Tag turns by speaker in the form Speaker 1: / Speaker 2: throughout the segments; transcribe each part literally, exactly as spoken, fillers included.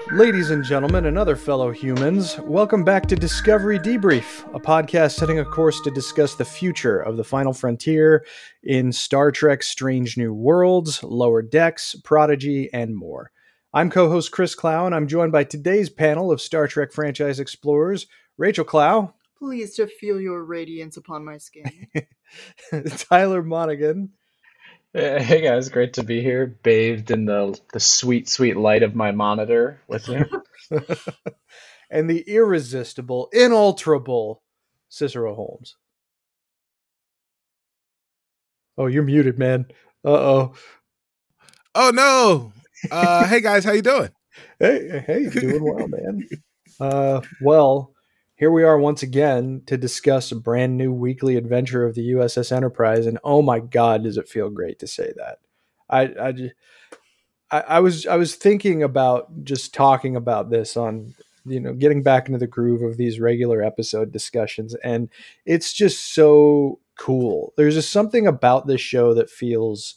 Speaker 1: Ladies and gentlemen, and other fellow humans, welcome back to Discovery Debrief, a podcast setting a course to discuss the future of the final frontier in Star Trek Strange New Worlds, Lower Decks, Prodigy, and more. I'm co-host Chris Clow, and I'm joined by today's panel of Star Trek franchise explorers, Rachel Clow.
Speaker 2: Pleased to feel your radiance upon my skin.
Speaker 1: Tyler Monaghan.
Speaker 3: Hey guys, great to be here, bathed in the the sweet, sweet light of my monitor with you.
Speaker 1: And the irresistible, inalterable Cicero Holmes. Oh, you're muted, man. Uh-oh.
Speaker 4: Oh, no. Uh, hey, guys, how you doing?
Speaker 1: Hey, hey, doing well, man. Uh, well, here we are once again to discuss a brand new weekly adventure of the U S S Enterprise, and oh my God, does it feel great to say that. I, I, just, I, I was, I was thinking about just talking about this on, you know, getting back into the groove of these regular episode discussions, and it's just so cool. There's just something about this show that feels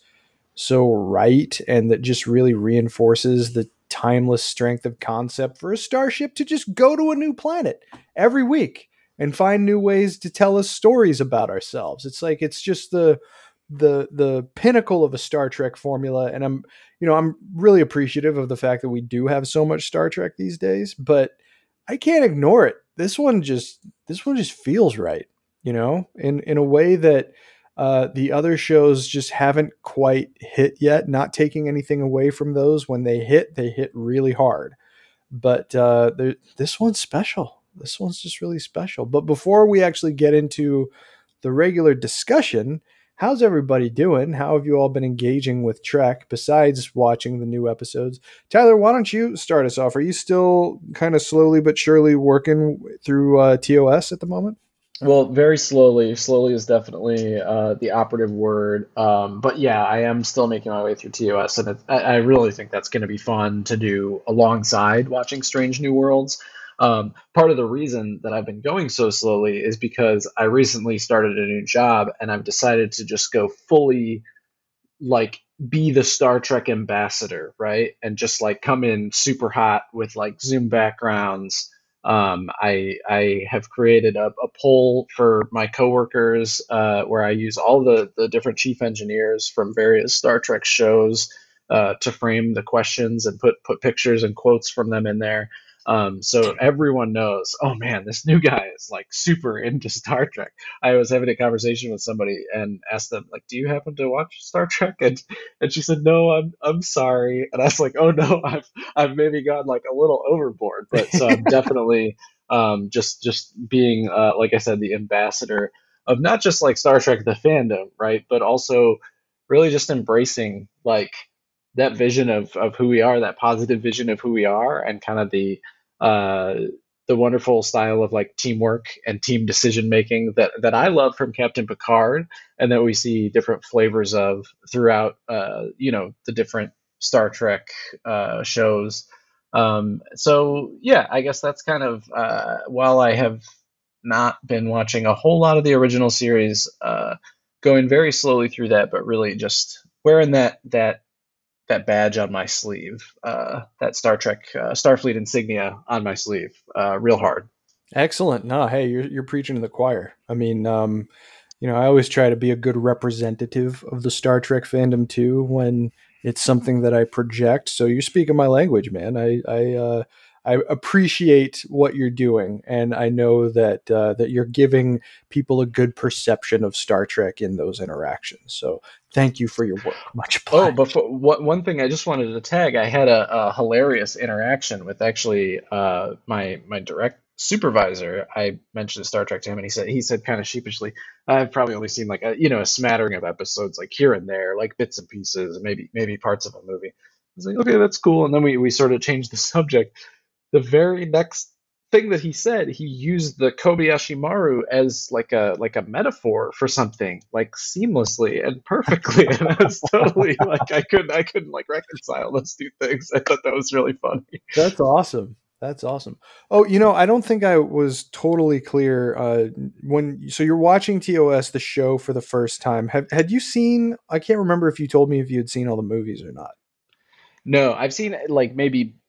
Speaker 1: so right, and that just really reinforces the timeless strength of concept for a starship to just go to a new planet every week and find new ways to tell us stories about ourselves. It's like, it's just the the the pinnacle of a Star Trek formula, and I'm you know I'm really appreciative of the fact that we do have so much Star Trek these days, but I can't ignore it. This one just this one just feels right, you know, in in a way that Uh, the other shows just haven't quite hit yet, not taking anything away from those. When they hit, they hit really hard. But uh, this one's special. This one's just really special. But before we actually get into the regular discussion, how's everybody doing? How have you all been engaging with Trek besides watching the new episodes? Tyler, why don't you start us off? Are you still kind of slowly but surely working through uh, T O S at the moment?
Speaker 3: Well, very slowly. Slowly is definitely uh, the operative word. Um, but yeah, I am still making my way through T O S, and it, I, I really think that's going to be fun to do alongside watching Strange New Worlds. Um, part of the reason that I've been going so slowly is because I recently started a new job, and I've decided to just go fully, like, be the Star Trek ambassador, right? And just like come in super hot with like Zoom backgrounds. Um, I I have created a, a poll for my coworkers uh, where I use all the the different chief engineers from various Star Trek shows uh, to frame the questions and put put pictures and quotes from them in there. Um, so everyone knows, oh man, this new guy is like super into Star Trek. I was having a conversation with somebody and asked them, like, do you happen to watch Star Trek? And and she said, no, I'm I'm sorry. And I was like, oh no, I've I've maybe gone like a little overboard. But so I'm definitely um, just just being uh, like I said, the ambassador of not just like Star Trek the fandom, right, but also really just embracing like that vision of of who we are, that positive vision of who we are, and kind of the uh, the wonderful style of like teamwork and team decision making that that I love from Captain Picard, and that we see different flavors of throughout, uh, you know, the different Star Trek uh, shows. Um, so yeah, I guess that's kind of uh, while I have not been watching a whole lot of the original series, uh, going very slowly through that, but really just wearing that that that badge on my sleeve, uh, that Star Trek, uh, Starfleet insignia on my sleeve, uh, real hard.
Speaker 1: Excellent. No, hey, you're you're preaching to the choir. I mean, um, you know, I always try to be a good representative of the Star Trek fandom too when it's something that I project. So you're speaking my language, man. I I uh, I appreciate what you're doing, and I know that uh, that you're giving people a good perception of Star Trek in those interactions. So thank you for your work. Much obliged.
Speaker 3: Oh, but for, what, one thing I just wanted to tag, I had a, a hilarious interaction with actually uh, my my direct supervisor. I mentioned Star Trek to him, and he said he said kind of sheepishly, "I've probably only seen like a you know a smattering of episodes, like here and there, like bits and pieces, maybe maybe parts of a movie." I was like, "Okay, that's cool." And then we we sort of changed the subject. The very next thing that he said, he used the Kobayashi Maru as like a like a metaphor for something, like seamlessly and perfectly, and I was totally like I couldn't I couldn't like reconcile those two things. I thought that was really funny.
Speaker 1: That's awesome. That's awesome. Oh, you know, I don't think I was totally clear uh, when. So you're watching T O S, the show, for the first time. Have had you seen? I can't remember if you told me if you had seen all the movies or not.
Speaker 3: No, I've seen like maybe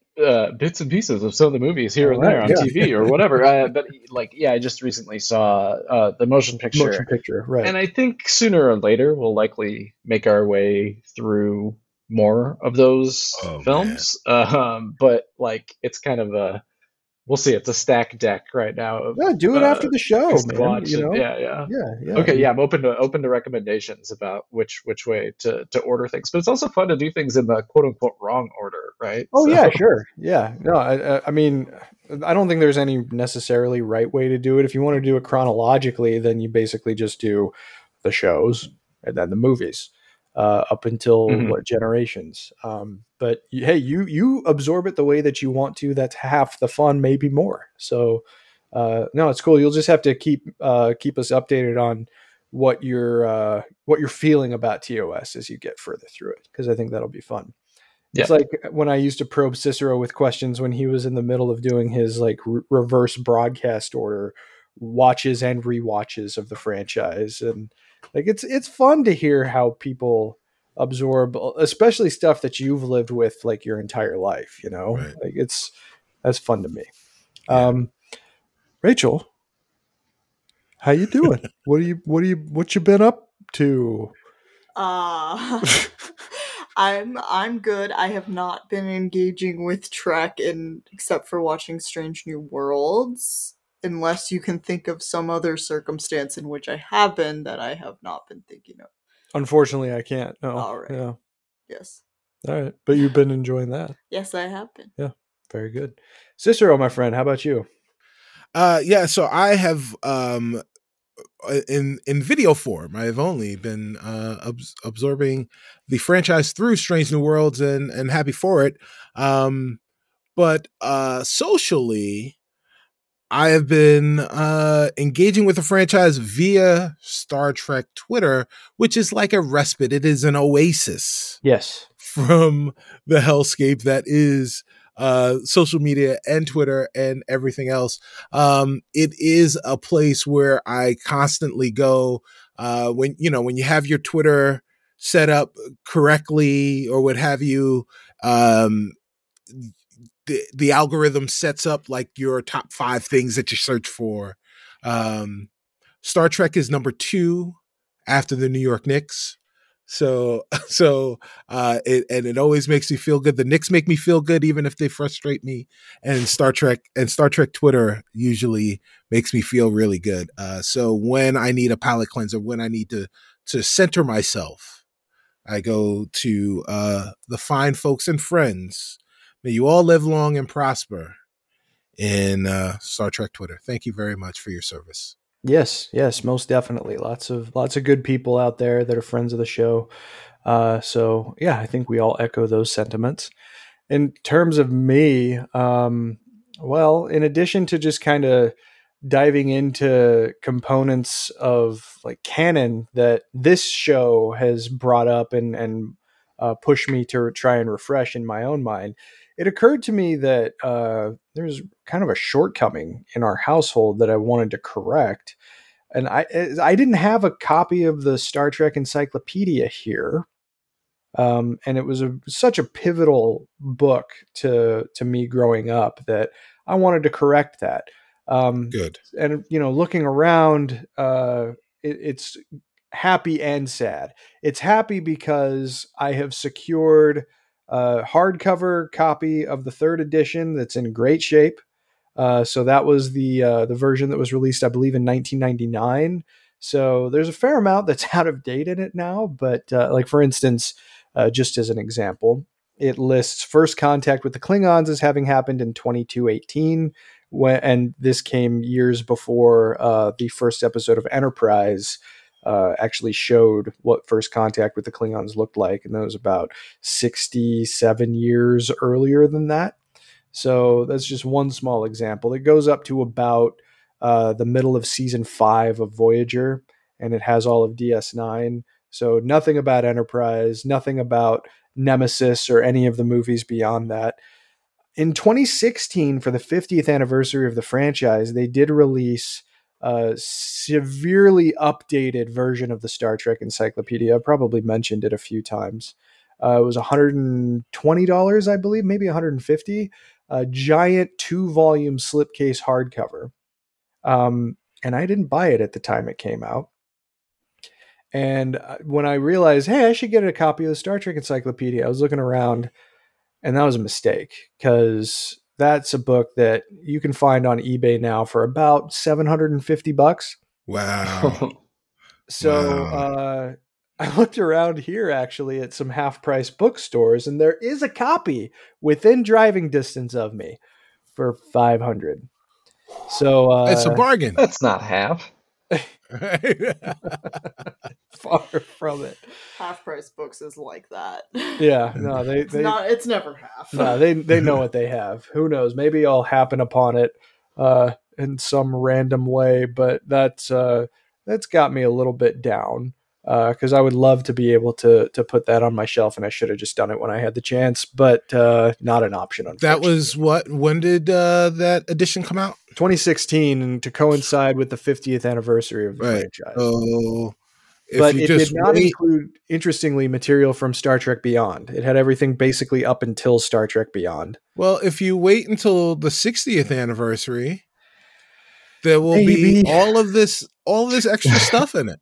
Speaker 3: uh, bits and pieces of some of the movies here
Speaker 1: All
Speaker 3: and
Speaker 1: right,
Speaker 3: there on
Speaker 1: yeah.
Speaker 3: T V or whatever. Uh, but like, yeah, I just recently saw uh, the motion
Speaker 1: Motion
Speaker 3: picture,
Speaker 1: picture, right.
Speaker 3: and I think sooner or later we'll likely make our way through more of those
Speaker 4: Oh man.
Speaker 3: films. Um, but like, it's kind of a we'll see. It's a stack deck right now of
Speaker 1: Yeah, do it
Speaker 3: uh,
Speaker 1: after the show,
Speaker 3: things to
Speaker 1: man.
Speaker 3: watch.
Speaker 1: You
Speaker 3: And
Speaker 1: know?
Speaker 3: yeah, yeah.
Speaker 1: Yeah, yeah.
Speaker 3: Okay,
Speaker 1: You-
Speaker 3: yeah, I'm open to open to recommendations about which which way to to order things. But it's also fun to do things in the quote unquote wrong order, right?
Speaker 1: Oh
Speaker 3: So-
Speaker 1: yeah, sure. Yeah. No, I, I- I mean, I don't think there's any necessarily right way to do it. If you want to do it chronologically, then you basically just do the shows and then the movies uh, up until
Speaker 3: Mhm.
Speaker 1: what generations. Um, but you- hey, you you absorb it the way that you want to. That's half the fun, maybe more. So uh, no, it's cool. You'll just have to keep uh, keep us updated on what you're uh, what you're feeling about T O S as you get further through it, because I think that'll be fun.
Speaker 3: Yeah.
Speaker 1: It's like when I used to probe Cicero with questions when he was in the middle of doing his like re- reverse broadcast order watches and rewatches of the franchise, and like it's it's fun to hear how people absorb, especially stuff that you've lived with like your entire life. You know,
Speaker 4: Right.
Speaker 1: like it's that's fun to me.
Speaker 4: Yeah.
Speaker 1: Um, Rachel, how you doing? what do you what do you what you been up to?
Speaker 2: Uh I'm I'm good. I have not been engaging with Trek in except for watching Strange New Worlds, unless you can think of some other circumstance in which I have been that I have not been thinking of.
Speaker 1: Unfortunately, I can't. No.
Speaker 2: All right.
Speaker 1: Yeah.
Speaker 2: Yes.
Speaker 1: All right. But you've been enjoying that.
Speaker 2: Yes, I have been.
Speaker 1: Very good. Cicero, my friend, how about you?
Speaker 4: Uh, yeah, so I have um, in in video form. I've only been uh, abs- absorbing the franchise through Strange New Worlds, and and happy for it. Um, but uh, socially, I have been uh, engaging with the franchise via Star Trek Twitter, which is like a respite. It is an oasis
Speaker 1: Yes.
Speaker 4: from the hellscape that is uh, social media and Twitter and everything else. Um, it is a place where I constantly go uh, when, you know, when you have your Twitter set up correctly or what have you. Um, the, the algorithm sets up like your top five things that you search for. Um, Star Trek is number two after the New York Knicks. So, so, uh, it, and it always makes me feel good. The Knicks make me feel good, even if they frustrate me. And Star Trek and Star Trek Twitter usually makes me feel really good. Uh, so when I need a palate cleanser, when I need to, to center myself, I go to, uh, the fine folks and friends. May you all live long and prosper in, uh, Star Trek Twitter. Thank you very much for your service.
Speaker 1: Yes, yes, most definitely. Lots of lots of good people out there that are friends of the show. Uh, so yeah, I think we all echo those sentiments. In terms of me, um, well, in addition to just kind of diving into components of like canon that this show has brought up and and uh, pushed me to try and refresh in my own mind, it occurred to me that uh, there's kind of a shortcoming in our household that I wanted to correct. And I I didn't have a copy of the Star Trek Encyclopedia here, um, and it was a, such a pivotal book to to me growing up that I wanted to correct that. Um,
Speaker 4: Good.
Speaker 1: and you know, looking around, uh, it, it's happy and sad. It's happy because I have secured a hardcover copy of the third edition that's in great shape. Uh, so that was the uh, the version that was released, I believe, in nineteen ninety-nine. So there's a fair amount that's out of date in it now. But uh, like for instance, uh, just as an example, it lists first contact with the Klingons as having happened in twenty-two eighteen, when, and this came years before uh, the first episode of Enterprise uh, actually showed what first contact with the Klingons looked like, and that was about sixty-seven years earlier than that. So that's just one small example. It goes up to about uh, the middle of season five of Voyager, and it has all of D S nine. So nothing about Enterprise, nothing about Nemesis or any of the movies beyond that. In twenty sixteen, for the fiftieth anniversary of the franchise, they did release a severely updated version of the Star Trek Encyclopedia. I've probably mentioned it a few times. Uh, it was one hundred twenty dollars, I believe, maybe one hundred fifty dollars. A giant two-volume slipcase hardcover. Um, and I didn't buy it at the time it came out. And when I realized, hey, I should get a copy of the Star Trek Encyclopedia, I was looking around, and that was a mistake, because that's a book that you can find on eBay now for about seven hundred fifty bucks.
Speaker 4: Wow.
Speaker 1: So
Speaker 4: Wow.
Speaker 1: Uh, I looked around here actually at some half-price bookstores, and there is a copy within driving distance of me for five hundred dollars. So uh,
Speaker 4: it's a bargain.
Speaker 3: That's not half.
Speaker 1: Far from it.
Speaker 2: Half price books is like that.
Speaker 1: Yeah, no, they,
Speaker 2: It's
Speaker 1: they
Speaker 2: not. It's never half.
Speaker 1: no, they they know what they have. Who knows? Maybe I'll happen upon it uh, in some random way, but that's uh, that's got me a little bit down, because uh, I would love to be able to to put that on my shelf, and I should have just done it when I had the chance, but uh, not an option.
Speaker 4: That was what? When did uh, that edition come out?
Speaker 1: twenty sixteen, and to coincide with the fiftieth anniversary of the
Speaker 4: Right.
Speaker 1: franchise.
Speaker 4: So, if
Speaker 1: but
Speaker 4: you
Speaker 1: it
Speaker 4: just
Speaker 1: did not
Speaker 4: wait-
Speaker 1: include, interestingly, material from Star Trek Beyond. It had everything basically up until Star Trek Beyond.
Speaker 4: Well, if you wait until the sixtieth anniversary, there will
Speaker 1: Maybe.
Speaker 4: be all of this, all of this extra stuff in it.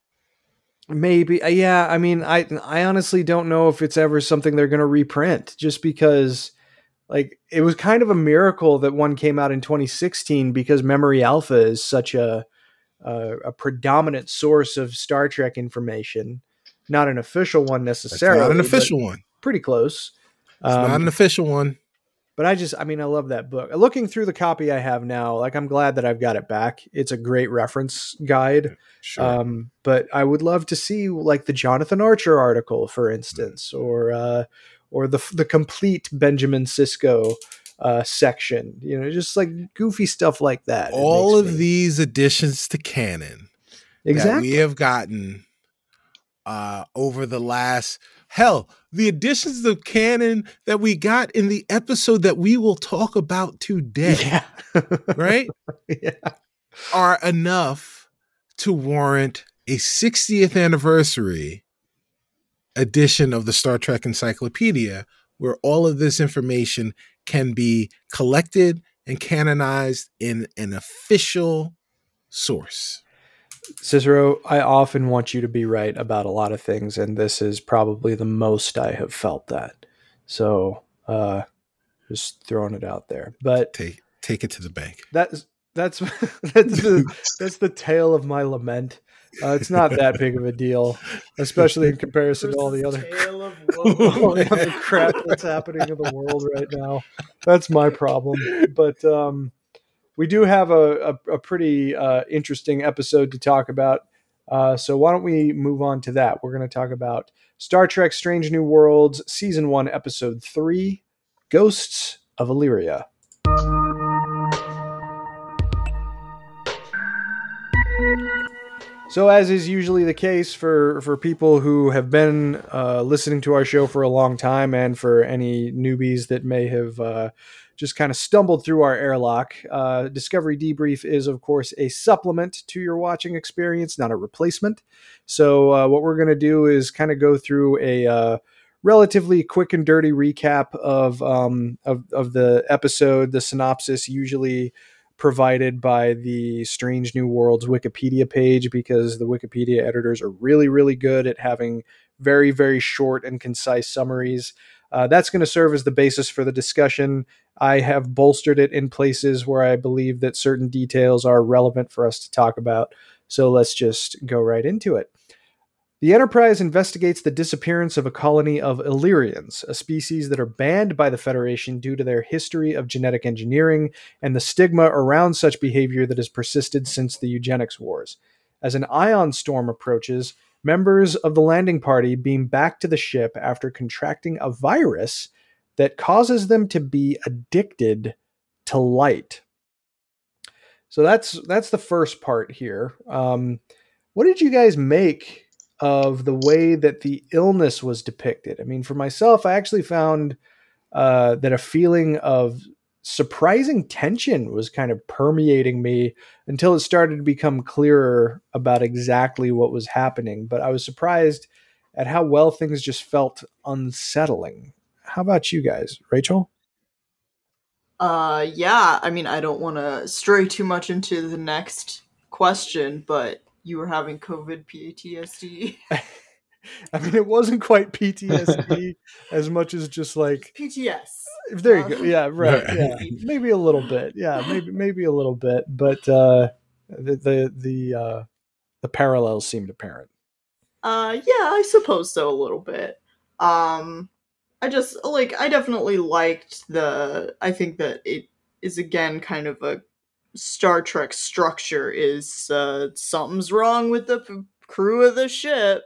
Speaker 1: Maybe. uh, Yeah. I mean, I, I honestly don't know if it's ever something they're going to reprint, just because like it was kind of a miracle that one came out in twenty sixteen, because Memory Alpha is such a, a, a predominant source of Star Trek information, not an official one
Speaker 4: It's
Speaker 1: necessarily.
Speaker 4: not an
Speaker 1: but
Speaker 4: official one.
Speaker 1: pretty close.
Speaker 4: It's
Speaker 1: Um,
Speaker 4: not an official one.
Speaker 1: But I just, I mean, I love that book. Looking through the copy I have now, like I'm glad that I've got it back. It's a great reference guide.
Speaker 4: Sure.
Speaker 1: Um, but I would love to see like the Jonathan Archer article, for instance, or uh, or the the complete Benjamin Sisko uh, section. You know, just like goofy stuff like that. It
Speaker 4: all
Speaker 1: makes
Speaker 4: of
Speaker 1: me-
Speaker 4: these additions to canon that
Speaker 1: exactly.
Speaker 4: we have gotten uh, over the last hell, the additions of canon that we got in the episode that we will talk about today,
Speaker 1: Yeah.
Speaker 4: right,
Speaker 1: Yeah.
Speaker 4: are enough to warrant a sixtieth anniversary edition of the Star Trek Encyclopedia, where all of this information can be collected and canonized in an official source.
Speaker 1: Cicero, I often want you to be right about a lot of things, and this is probably the most I have felt that. So, uh, just throwing it out there. But
Speaker 4: Take take it to the bank.
Speaker 1: that's that's that's the that's the tale of my lament. Uh, it's not that big of a deal, especially in comparison to all the other
Speaker 2: Tale of
Speaker 1: all the
Speaker 2: woe.
Speaker 1: other crap that's happening in the world right now. That's my problem. But um, we do have a, a, a pretty uh, interesting episode to talk about. Uh, so why don't we move on to that? We're going to talk about Star Trek Strange New Worlds, Season one, Episode three, Ghosts of Illyria. So, as is usually the case for, for people who have been uh, listening to our show for a long time, and for any newbies that may have uh, just kind of stumbled through our airlock, uh, Discovery Debrief is, of course, a supplement to your watching experience, not a replacement. So, uh, what we're going to do is kind of go through a uh, relatively quick and dirty recap of, um, of of the episode, the synopsis, usually provided by the Strange New Worlds Wikipedia page, because the Wikipedia editors are really, really good at having very, very short and concise summaries. Uh, that's going to serve as the basis for the discussion. I have bolstered it in places where I believe that certain details are relevant for us to talk about. So let's just go right into it. The Enterprise investigates the disappearance of a colony of Illyrians, a species that are banned by the Federation due to their history of genetic engineering and the stigma around such behavior that has persisted since the eugenics wars. As an ion storm approaches, members of the landing party beam back to the ship after contracting a virus that causes them to be addicted to light. So that's that's the first part here. Um, what did you guys make of the way that the illness was depicted? I mean, for myself, I actually found uh, that a feeling of surprising tension was kind of permeating me until it started to become clearer about exactly what was happening. But I was surprised at how well things just felt unsettling. How about you guys, Rachel?
Speaker 2: Uh, yeah. I mean, I don't want to stray too much into the next question, but you were having COVID P T S D.
Speaker 1: I mean, it wasn't quite P T S D as much as just like
Speaker 2: P T S.
Speaker 1: there you go. Yeah, right. Yeah, maybe a little bit. Yeah, maybe maybe a little bit. But uh, the the the uh, the parallels seemed apparent.
Speaker 2: Uh, yeah, I suppose so a little bit. Um, I just like I definitely liked the. I think that it is again kind of a Star Trek structure. Is uh, something's wrong with the p- crew of the ship.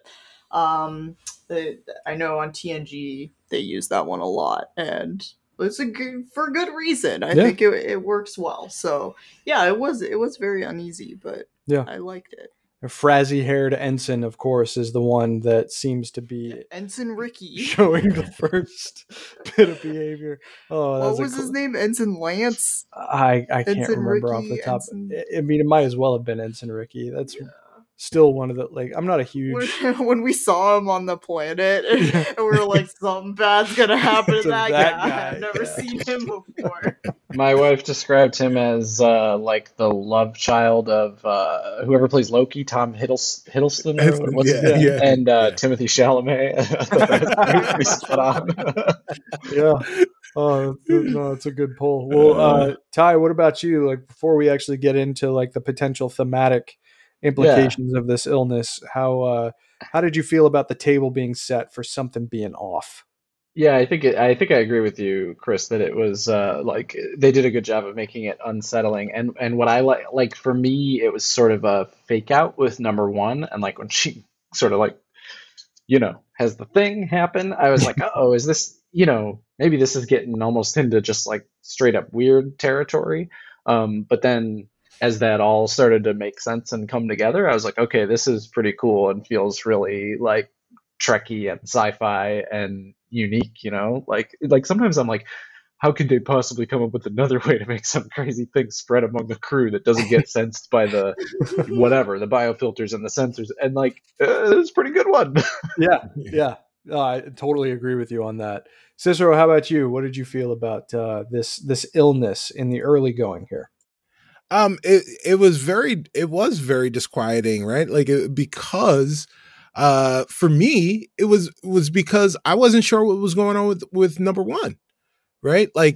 Speaker 2: Um, the, I know on T N G they use that one a lot, and it's a good, for good reason. I
Speaker 1: Yeah.
Speaker 2: think it it works well. So yeah, it was it was very uneasy, but
Speaker 1: Yeah.
Speaker 2: I liked it.
Speaker 1: A frazzy-haired ensign, of course, is the one that seems to be
Speaker 2: Ensign Ricky.
Speaker 1: showing the first bit of behavior. Oh,
Speaker 2: What
Speaker 1: that's a
Speaker 2: was
Speaker 1: cool-
Speaker 2: his name? Ensign Lance?
Speaker 1: I I can't
Speaker 2: Ensign
Speaker 1: remember off
Speaker 2: Ricky,
Speaker 1: the top.
Speaker 2: Ensign-
Speaker 1: I I mean, it might as well have been Ensign Ricky. That's
Speaker 2: Yeah.
Speaker 1: still one of the like. I'm not a huge.
Speaker 2: When, when we saw him on the planet, and,
Speaker 1: Yeah.
Speaker 2: and we were like, something bad's gonna happen to
Speaker 1: To
Speaker 2: that,
Speaker 1: that
Speaker 2: guy.
Speaker 1: guy,
Speaker 2: I've never
Speaker 1: yeah.
Speaker 2: seen him before.
Speaker 3: My wife described him as uh, like the love child of uh, whoever plays Loki, Tom Hiddles- Hiddleston, or what's his
Speaker 4: Yeah,
Speaker 3: name?
Speaker 4: yeah,
Speaker 3: and uh,
Speaker 4: yeah.
Speaker 3: Timothy Chalamet. I thought that was pretty spot on.
Speaker 1: Yeah. Oh, that's- no, it's a good pull. Well, uh, Ty, what about you? Like, before we actually get into like the potential thematic implications of this illness, how uh, how did you feel about the table being set for something being off?
Speaker 3: Yeah, I think it, I think I agree with you, Chris, that it was uh, like they did a good job of making it unsettling. And and what I like like for me, it was sort of a fake out with number one, and like when she sort of like you know has the thing happen, I was like, oh, is this you know maybe this is getting almost into just like straight up weird territory. Um, but then as that all started to make sense and come together, I was like, okay, this is pretty cool and feels really like Trekky and sci-fi and unique, you know? Like like sometimes I'm like, how could they possibly come up with another way to make some crazy thing spread among the crew that doesn't get sensed by the whatever, the biofilters and the sensors? And like, uh, it's a pretty good one.
Speaker 1: Yeah, yeah, no, I totally agree with you on that. Cicero, how about you? What did you feel about uh, this this illness in the early going here?
Speaker 4: Um, it it was very it was very disquieting, right? Like it, because uh for me it was was because I wasn't sure what was going on with with number one, right? Like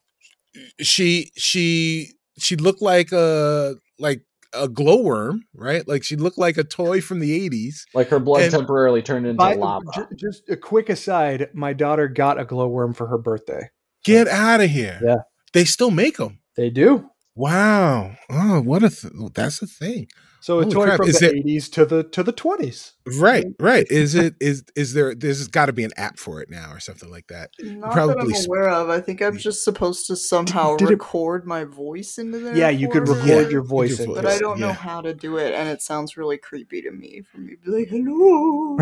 Speaker 4: she she she looked like a like a glowworm, right? Like she looked like a toy from the eighties.
Speaker 3: Like her blood
Speaker 4: And-
Speaker 3: temporarily turned into
Speaker 1: By,
Speaker 3: lava.
Speaker 1: j- just a quick aside, my daughter got a glowworm for her birthday.
Speaker 4: Get out of here!
Speaker 1: Yeah.
Speaker 4: They still make them.
Speaker 1: They do.
Speaker 4: Wow! Oh, what a th- that's a thing.
Speaker 1: So a
Speaker 4: Holy
Speaker 1: toy
Speaker 4: crap,
Speaker 1: from
Speaker 4: is
Speaker 1: the
Speaker 4: it-
Speaker 1: eighties to the to the twenties.
Speaker 4: Right, right. Is it is is there? There's got to be an app for it now or something like that.
Speaker 2: Not
Speaker 4: Probably
Speaker 2: that I'm
Speaker 4: sp-
Speaker 2: aware of. I think I'm just supposed to somehow
Speaker 1: Did it-
Speaker 2: record my voice into there.
Speaker 1: Yeah, you could
Speaker 2: for
Speaker 1: record
Speaker 2: her,
Speaker 1: your voice
Speaker 4: your
Speaker 1: into
Speaker 2: but
Speaker 1: it.
Speaker 2: I don't know
Speaker 4: Yeah.
Speaker 2: how to do it, and it sounds really creepy to me for me to be like, hello.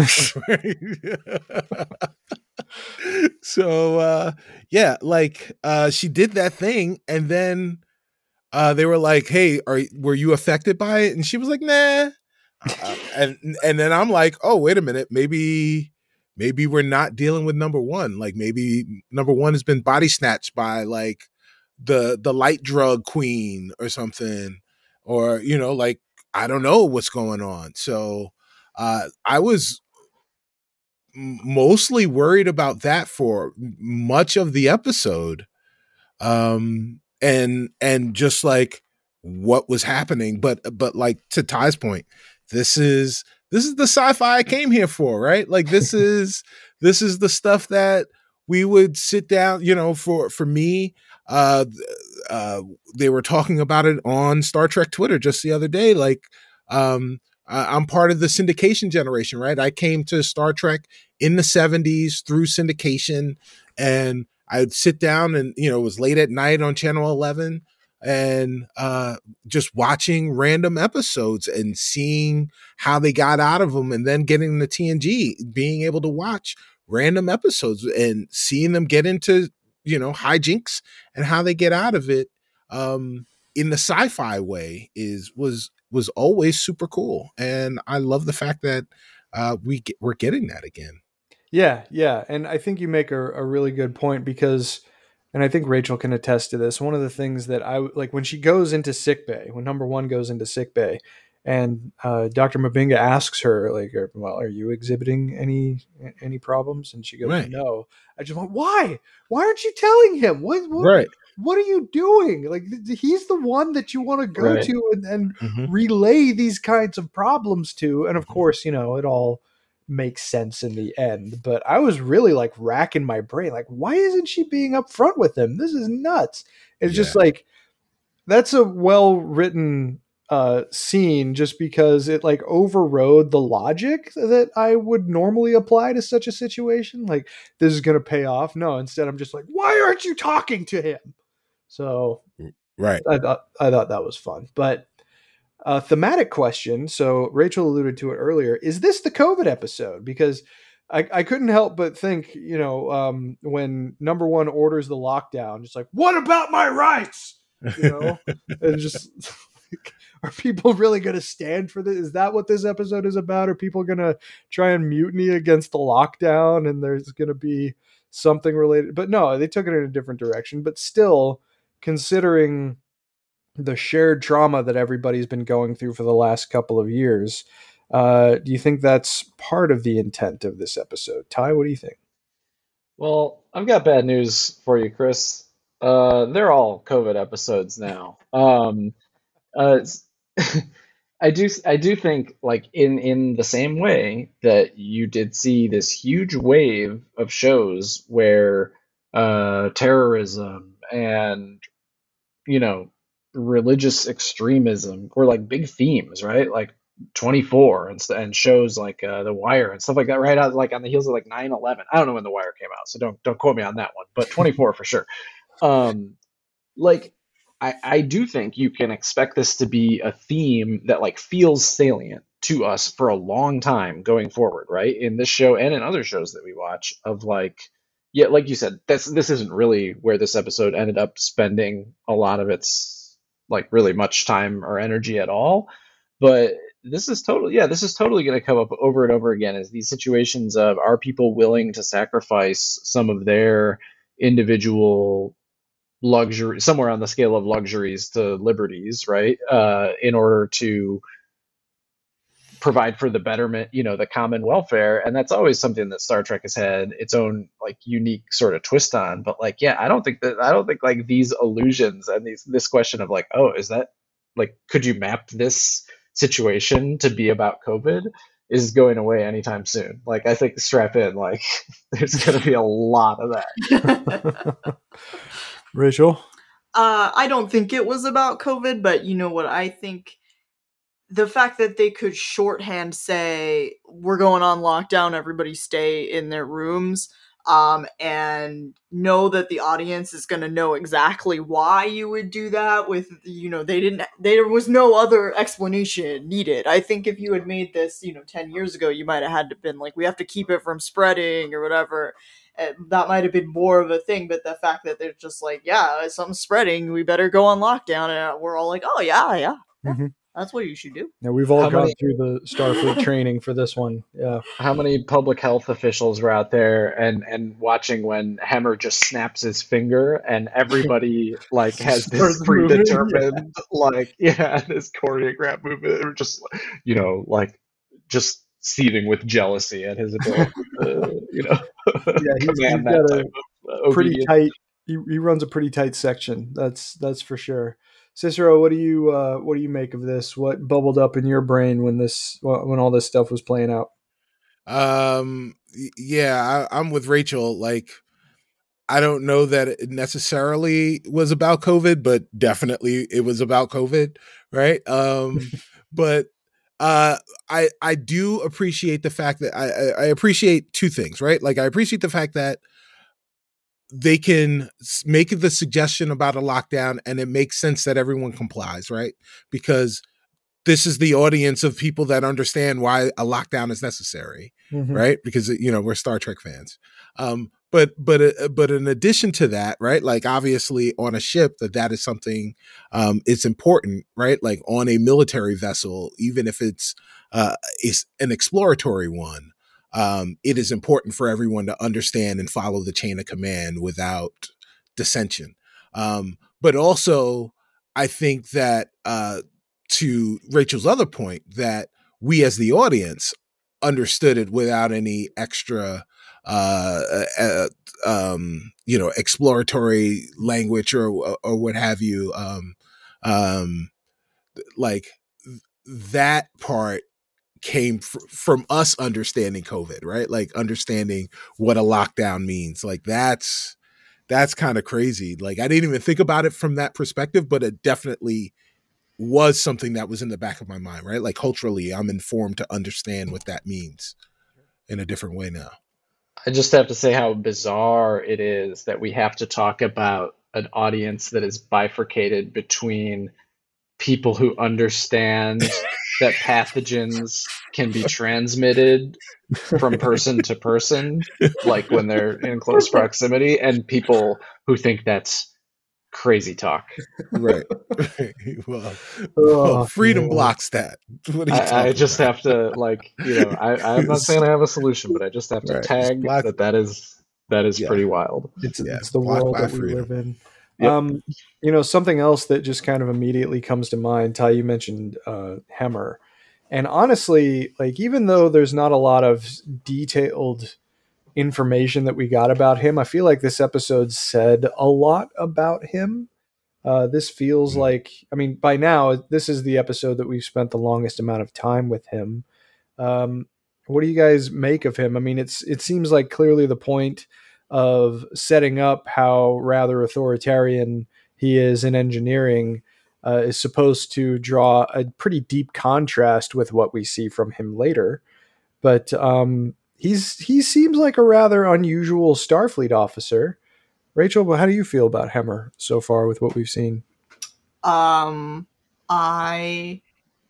Speaker 4: So uh yeah, like uh she did that thing and then uh they were like, "Hey, are were you affected by it?" And she was like, "Nah." Uh, and and then I'm like, "Oh, wait a minute. Maybe maybe we're not dealing with number one. Like maybe number one has been body snatched by like the the light drug queen or something, or you know, like I don't know what's going on." So uh I was m- mostly worried about that for m- much of the episode, um and and just like what was happening. But but like to Ty's point, this is this is the sci-fi I came here for, right? Like this is this is the stuff that we would sit down, you know, for for me. uh uh they were talking about it on Star Trek Twitter just the other day. Like um I- I'm part of the syndication generation, right? I came to Star Trek in the seventies through syndication, and I'd sit down and, you know, it was late at night on Channel eleven and uh, just watching random episodes and seeing how they got out of them, and then getting the T N G, being able to watch random episodes and seeing them get into, you know, hijinks and how they get out of it um, in the sci-fi way is was was always super cool. And I love the fact that uh, we get, we're getting that again.
Speaker 1: Yeah, yeah, and I think you make a, a really good point because, and I think Rachel can attest to this. One of the things that I like when she goes into sickbay, when number one goes into sickbay, and uh, Doctor Mabinga asks her, like, "Well, are you exhibiting any any problems?" And she goes,
Speaker 4: Right.
Speaker 1: "No." I just went, "Why? Why aren't you telling him? What? What,
Speaker 4: Right.
Speaker 1: what are you doing? Like, th- he's the one that you want to go
Speaker 3: Right.
Speaker 1: to and, and
Speaker 4: Mhm.
Speaker 1: relay these kinds of problems to." And of course, you know, it all makes sense in the end. But I was really like racking my brain, like, why isn't she being upfront with him? This is nuts. It's just
Speaker 4: Yeah.
Speaker 1: like, that's a well written uh, scene just because it like overrode the logic that I would normally apply to such a situation. Like, this is going to pay off. No, instead I'm just like, why aren't you talking to him? So
Speaker 4: Right.
Speaker 1: I thought, I thought that was fun. But a thematic question. So Rachel alluded to it earlier. Is this the COVID episode? Because I, I couldn't help but think, you know, um, when number one orders the lockdown, just like, what about my rights? You know, and just like, are people really going to stand for this? Is that what this episode is about? Are people going to try and mutiny against the lockdown and there's going to be something related? But no, they took it in a different direction. But still, considering the shared trauma that everybody's been going through for the last couple of years. Uh, do you think that's part of the intent of this episode? Ty, what do you think?
Speaker 3: Well, I've got bad news for you, Chris. Uh, they're all COVID episodes now. Um, uh, it's- I do, I do think, like in in the same way that you did see this huge wave of shows where uh, terrorism and you know religious extremism were like big themes, right? Like twenty-four and st- and shows like uh, The Wire and stuff like that, right out like on the heels of like nine eleven. I don't know when The Wire came out, so don't don't quote me on that one, but twenty-four for sure. Um, like I I do think you can expect this to be a theme that like feels salient to us for a long time going forward, right? In this show and in other shows that we watch of like yeah, like you said, that's this isn't really where this episode ended up spending a lot of its like really much time or energy at all. But this is totally yeah, this is totally going to come up over and over again as these situations of are people willing to sacrifice some of their individual luxury somewhere on the scale of luxuries to liberties, right? Uh, in order to provide for the betterment, you know, the common welfare. And that's always something that Star Trek has had its own like unique sort of twist on. But like, yeah, I don't think that I don't think like these allusions and these this question of like, oh, is that like could you map this situation to be about COVID is going away anytime soon. Like I think strap in, like there's gonna be a lot of that.
Speaker 1: Rachel?
Speaker 2: Uh, I don't think it was about COVID, but you know what I think? The fact that they could shorthand say, we're going on lockdown, everybody stay in their rooms, um, and know that the audience is going to know exactly why you would do that with, you know, they didn't, there was no other explanation needed. I think if you had made this, you know, ten years ago, you might have had to been like, we have to keep it from spreading or whatever. Uh, that might have been more of a thing, but the fact that they're just like, yeah, something's spreading, we better go on lockdown, and we're all like, oh yeah, yeah, yeah.
Speaker 1: Mm-hmm.
Speaker 2: That's what you should do.
Speaker 1: Now we've all
Speaker 3: How
Speaker 1: gone
Speaker 3: many-
Speaker 1: through the Starfleet training for this one. Yeah.
Speaker 3: How many public health officials were out there and and watching when Hemmer just snaps his finger and everybody like has this
Speaker 1: Starts moving,
Speaker 3: predetermined like yeah this choreographed movement or just you know like just seething with jealousy at his ability to, you know
Speaker 1: Yeah, he's, he's
Speaker 3: command
Speaker 1: got
Speaker 3: that
Speaker 1: a
Speaker 3: type of uh,
Speaker 1: pretty
Speaker 3: obedience.
Speaker 1: tight. He, he runs a pretty tight section. That's that's for sure. Cicero, what do you uh, what do you make of this? What bubbled up in your brain when this when all this stuff was playing out?
Speaker 4: Um, yeah, I, I'm with Rachel. Like, I don't know that it necessarily was about COVID, but definitely it was about COVID, right? Um, but uh, I I do appreciate the fact that I, I appreciate two things, right? Like, I appreciate the fact that they can make the suggestion about a lockdown and it makes sense that everyone complies, right? Because this is the audience of people that understand why a lockdown is necessary,
Speaker 1: Mm-hmm.
Speaker 4: right? Because, you know, we're Star Trek fans. Um, but but uh, but in addition to that, right? Like obviously on a ship, that that is something um, it's important, right? Like on a military vessel, even if it's uh, is an exploratory one, um, it is important for everyone to understand and follow the chain of command without dissension. Um, but also, I think that uh, to Rachel's other point, that we as the audience understood it without any extra uh, uh um you know exploratory language or or what have you, um um like that part came fr- from us understanding COVID, right? Like understanding what a lockdown means. Like that's that's kind of crazy. Like I didn't even think about it from that perspective, but it definitely was something that was in the back of my mind, right? Like culturally, I'm informed to understand what that means in a different way now.
Speaker 3: I just have to say how bizarre it is that we have to talk about an audience that is bifurcated between people who understand that pathogens can be transmitted from person to person, like when they're in close proximity, and people who think that's crazy talk.
Speaker 4: Right. well,
Speaker 1: Oh,
Speaker 4: well, freedom
Speaker 1: man.
Speaker 4: blocks that. What are you
Speaker 3: I, I
Speaker 4: talking
Speaker 3: just
Speaker 4: about?
Speaker 3: have to, like, you know, I, I'm not saying I have a solution, but I just have to
Speaker 4: Right, just
Speaker 3: tag
Speaker 4: block-
Speaker 3: that that is that is
Speaker 4: Yeah.
Speaker 3: pretty wild.
Speaker 1: It's
Speaker 4: Yeah,
Speaker 1: it's the
Speaker 4: blocked
Speaker 1: world
Speaker 4: by
Speaker 1: that we
Speaker 4: freedom.
Speaker 1: live in.
Speaker 3: Yep.
Speaker 1: Um, you know, something else that just kind of immediately comes to mind. Ty, you mentioned uh, Hemmer, and honestly, like even though there's not a lot of detailed information that we got about him, I feel like this episode said a lot about him. Uh, this feels
Speaker 4: Mm.
Speaker 1: like, I mean, by now this is the episode that we've spent the longest amount of time with him. Um, what do you guys make of him? I mean, it's it seems like clearly the point of setting up how rather authoritarian he is in engineering uh, is supposed to draw a pretty deep contrast with what we see from him later. But um, he's he seems like a rather unusual Starfleet officer. Rachel, how do you feel about Hemmer so far with what we've seen?
Speaker 2: Um, I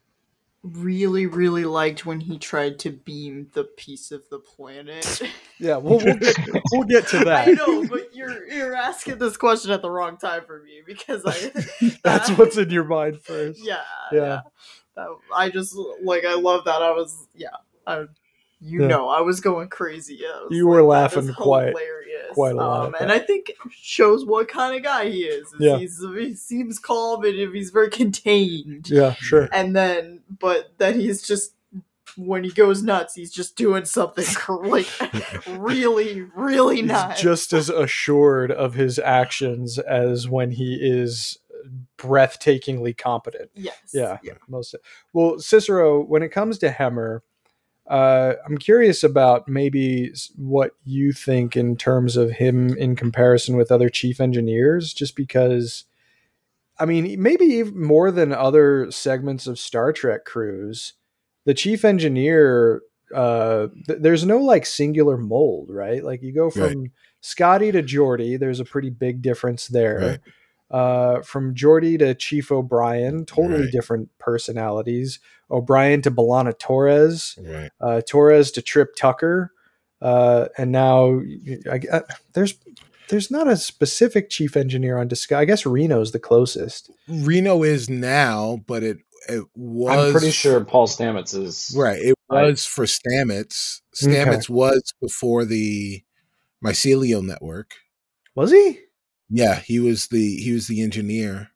Speaker 2: really, really liked when he tried to beam the piece of the planet.
Speaker 1: Yeah, we'll we'll get, we'll get to that.
Speaker 2: I know, but you're you're asking this question at the wrong time for me because I
Speaker 1: That's
Speaker 2: that-
Speaker 1: what's in your mind first.
Speaker 2: yeah
Speaker 1: Yeah.
Speaker 2: yeah. That, I just like I love that. I was yeah. I, you
Speaker 1: Yeah.
Speaker 2: know, I was going crazy. Yeah, I was
Speaker 1: You were
Speaker 2: like, that is
Speaker 1: laughing quite-
Speaker 2: hilarious.
Speaker 1: quite a lot
Speaker 2: Um,
Speaker 1: at
Speaker 2: and
Speaker 1: that.
Speaker 2: I think shows what kind of guy he is. is
Speaker 1: Yeah.
Speaker 2: He's, he seems calm and he's very contained.
Speaker 1: Yeah, sure.
Speaker 2: And then, but that he's just when he goes nuts, he's just doing something cr- like really, really
Speaker 1: He's
Speaker 2: nuts.
Speaker 1: just as assured of his actions as when he is breathtakingly competent.
Speaker 2: yes,
Speaker 1: Yeah,
Speaker 2: yeah.
Speaker 1: most. Well, Cicero, when it comes to Hemmer, uh, I'm curious about maybe s- what you think in terms of him in comparison with other chief engineers, just because, I mean, maybe even more than other segments of Star Trek crews, the chief engineer, uh, th- there's no like singular mold, right? Like you go from
Speaker 4: Right.
Speaker 1: Scotty to Geordi, there's a pretty big difference there.
Speaker 4: Right.
Speaker 1: Uh, from Geordi to Chief O'Brien, totally
Speaker 4: Right.
Speaker 1: different personalities. O'Brien to B'Elanna Torres,
Speaker 4: Right.
Speaker 1: uh, Torres to Trip Tucker, uh, and now I, I, there's there's not a specific chief engineer on Discovery. I guess Reno's the closest.
Speaker 4: Reno is now, but it it was.
Speaker 3: I'm pretty sure Paul Stamets is
Speaker 4: Right. It
Speaker 3: I-
Speaker 4: was for Stamets. Stamets was before the mycelial network.
Speaker 1: Was he?
Speaker 4: Yeah, he was the he was the engineer.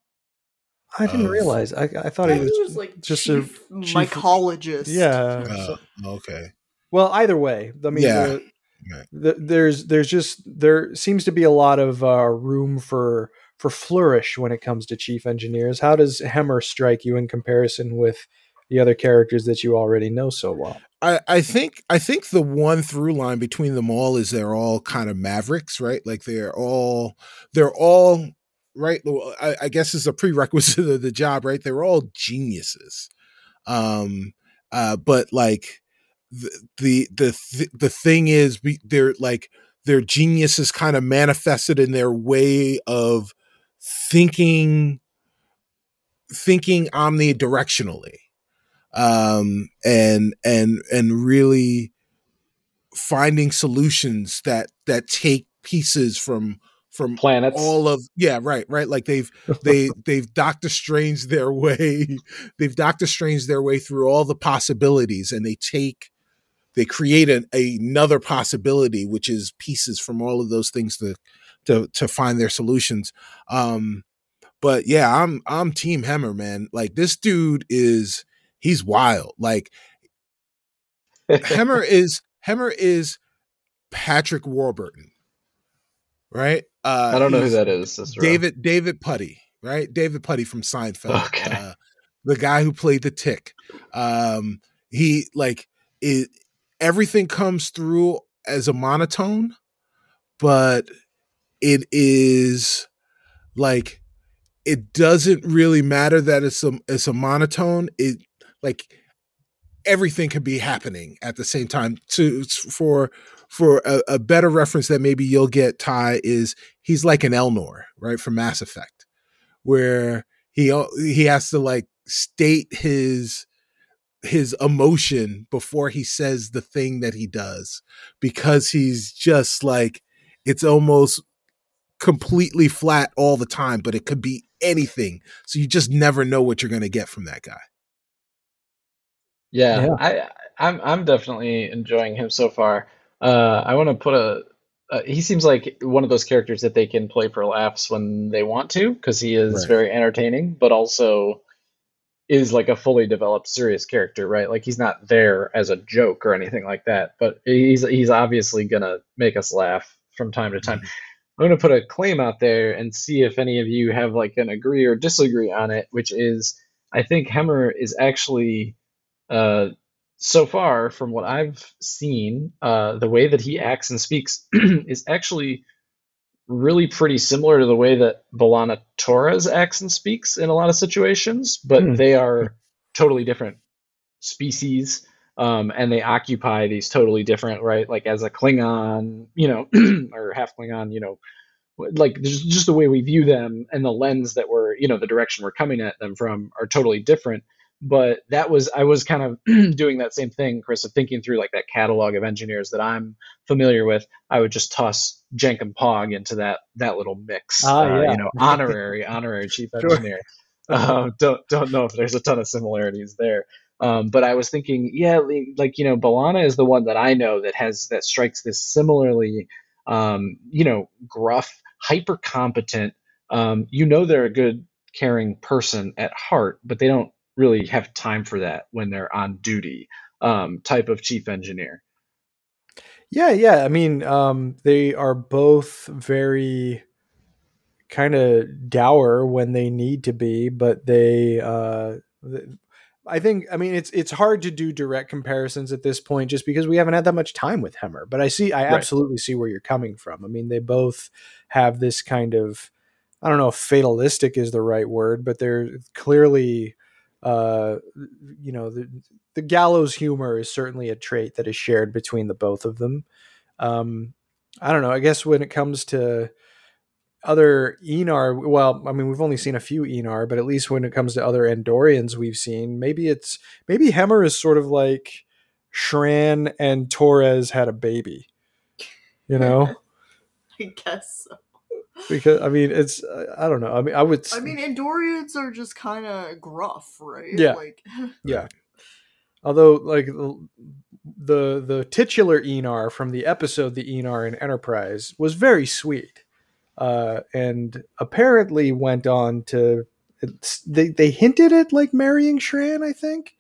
Speaker 1: I didn't
Speaker 4: Of-
Speaker 1: realize. I, I thought
Speaker 2: I
Speaker 1: he
Speaker 2: thought
Speaker 1: was,
Speaker 2: he was like
Speaker 1: just a
Speaker 2: chief
Speaker 1: chief-
Speaker 2: mycologist.
Speaker 1: yeah.
Speaker 4: Uh,
Speaker 1: so-
Speaker 4: okay.
Speaker 1: well, either way, I mean,
Speaker 4: Yeah.
Speaker 1: the,
Speaker 4: Right.
Speaker 1: the, there's there's just there seems to be a lot of uh, room for for flourish when it comes to chief engineers. How does Hemmer strike you in comparison with the other characters that you already know so well?
Speaker 4: I, I think I think the one through line between them all is they're all kind of mavericks, right? Like they're all they're all right. I, I guess is a prerequisite of the job, right? They're all geniuses. Um, uh, but like the the the th- the thing is, we, they're like their genius is kind of manifested in their way of thinking, thinking omnidirectionally, um, and and and really finding solutions that that take pieces from from
Speaker 3: planets.
Speaker 4: all of yeah, right, right. Like they've they they've Doctor Strange their way. They've Doctor Strange their way through all the possibilities, and they take they create an, another possibility, which is pieces from all of those things to to to find their solutions. Um, but yeah, I'm I'm Team Hemmer, man. Like this dude is he's wild. Like Hemmer is Hemmer is Patrick Warburton, right? Uh,
Speaker 3: I don't know who that is.
Speaker 4: David David Puddy, right? David Puddy from Seinfeld,
Speaker 3: okay.
Speaker 4: uh, the guy who played the Tick. Um, he like it. Everything comes through as a monotone, but it is like it doesn't really matter that it's a it's a monotone. It like everything could be happening at the same time. To for for a, a better reference that maybe you'll get, Ty, is he's like an Elnor, right, from Mass Effect, where he he has to like state his his emotion before he says the thing that he does, because he's just like it's almost completely flat all the time, but it could be anything. So you just never know what you're going to get from that guy.
Speaker 3: Yeah,
Speaker 1: Yeah.
Speaker 3: I I'm I'm definitely enjoying him so far. Uh, I want to put a. Uh, he seems like one of those characters that they can play for laughs when they want to, because he is
Speaker 4: Right.
Speaker 3: very entertaining, but also is like a fully developed serious character, right? Like he's not there as a joke or anything like that, but he's he's obviously gonna make us laugh from time to time. I'm gonna put a claim out there and see if any of you have like an agree or disagree on it, which is I think Hemmer is actually uh, so far from what I've seen, uh, the way that he acts and speaks is actually really pretty similar to the way that B'Elanna Torres acts and speaks in a lot of situations, but
Speaker 1: Hmm.
Speaker 3: they are totally different species, um, and they occupy these totally different, right? Like as a Klingon, you know, or half Klingon, you know, like just, just the way we view them and the lens that we're, you know, the direction we're coming at them from are totally different. But that was, I was kind of doing that same thing, Chris, of thinking through like that catalog of engineers that I'm familiar with. I would just toss Jenkin Pog into that that little mix,
Speaker 1: Ah,
Speaker 3: uh,
Speaker 1: yeah.
Speaker 3: you know, honorary honorary chief
Speaker 1: Sure.
Speaker 3: engineer. uh, don't don't know if there's a ton of similarities there. Um, but I was thinking, yeah, like, you know, B'Elanna is the one that I know that has that strikes this similarly, um, you know, gruff, hyper competent. Um, you know, they're a good, caring person at heart, but they don't really have time for that when they're on duty, um, type of chief engineer.
Speaker 1: Yeah, yeah. I mean, um, they are both very kind of dour when they need to be, but they, uh, th- I think, I mean, it's it's hard to do direct comparisons at this point just because we haven't had that much time with Hemmer. But I see, I
Speaker 3: Right.
Speaker 1: absolutely see where you're coming from. I mean, they both have this kind of, I don't know if fatalistic is the right word, but they're clearly, uh, you know, the, the gallows humor is certainly a trait that is shared between the both of them. Um, I don't know. I guess when it comes to other Enar, well, I mean, we've only seen a few Enar, but at least when it comes to other Andorians we've seen, maybe it's maybe Hemmer is sort of like Shran and Torres had a baby, you know?
Speaker 2: I guess so.
Speaker 1: Because I mean, it's I don't know. I mean, I would.
Speaker 2: I mean, Andorians are just kind of gruff, right?
Speaker 1: Yeah.
Speaker 2: Like,
Speaker 1: Yeah. Although, like the the titular Enar from the episode "The Enar in Enterprise" was very sweet, uh, and apparently went on to it's, they they hinted at like marrying Shran, I think.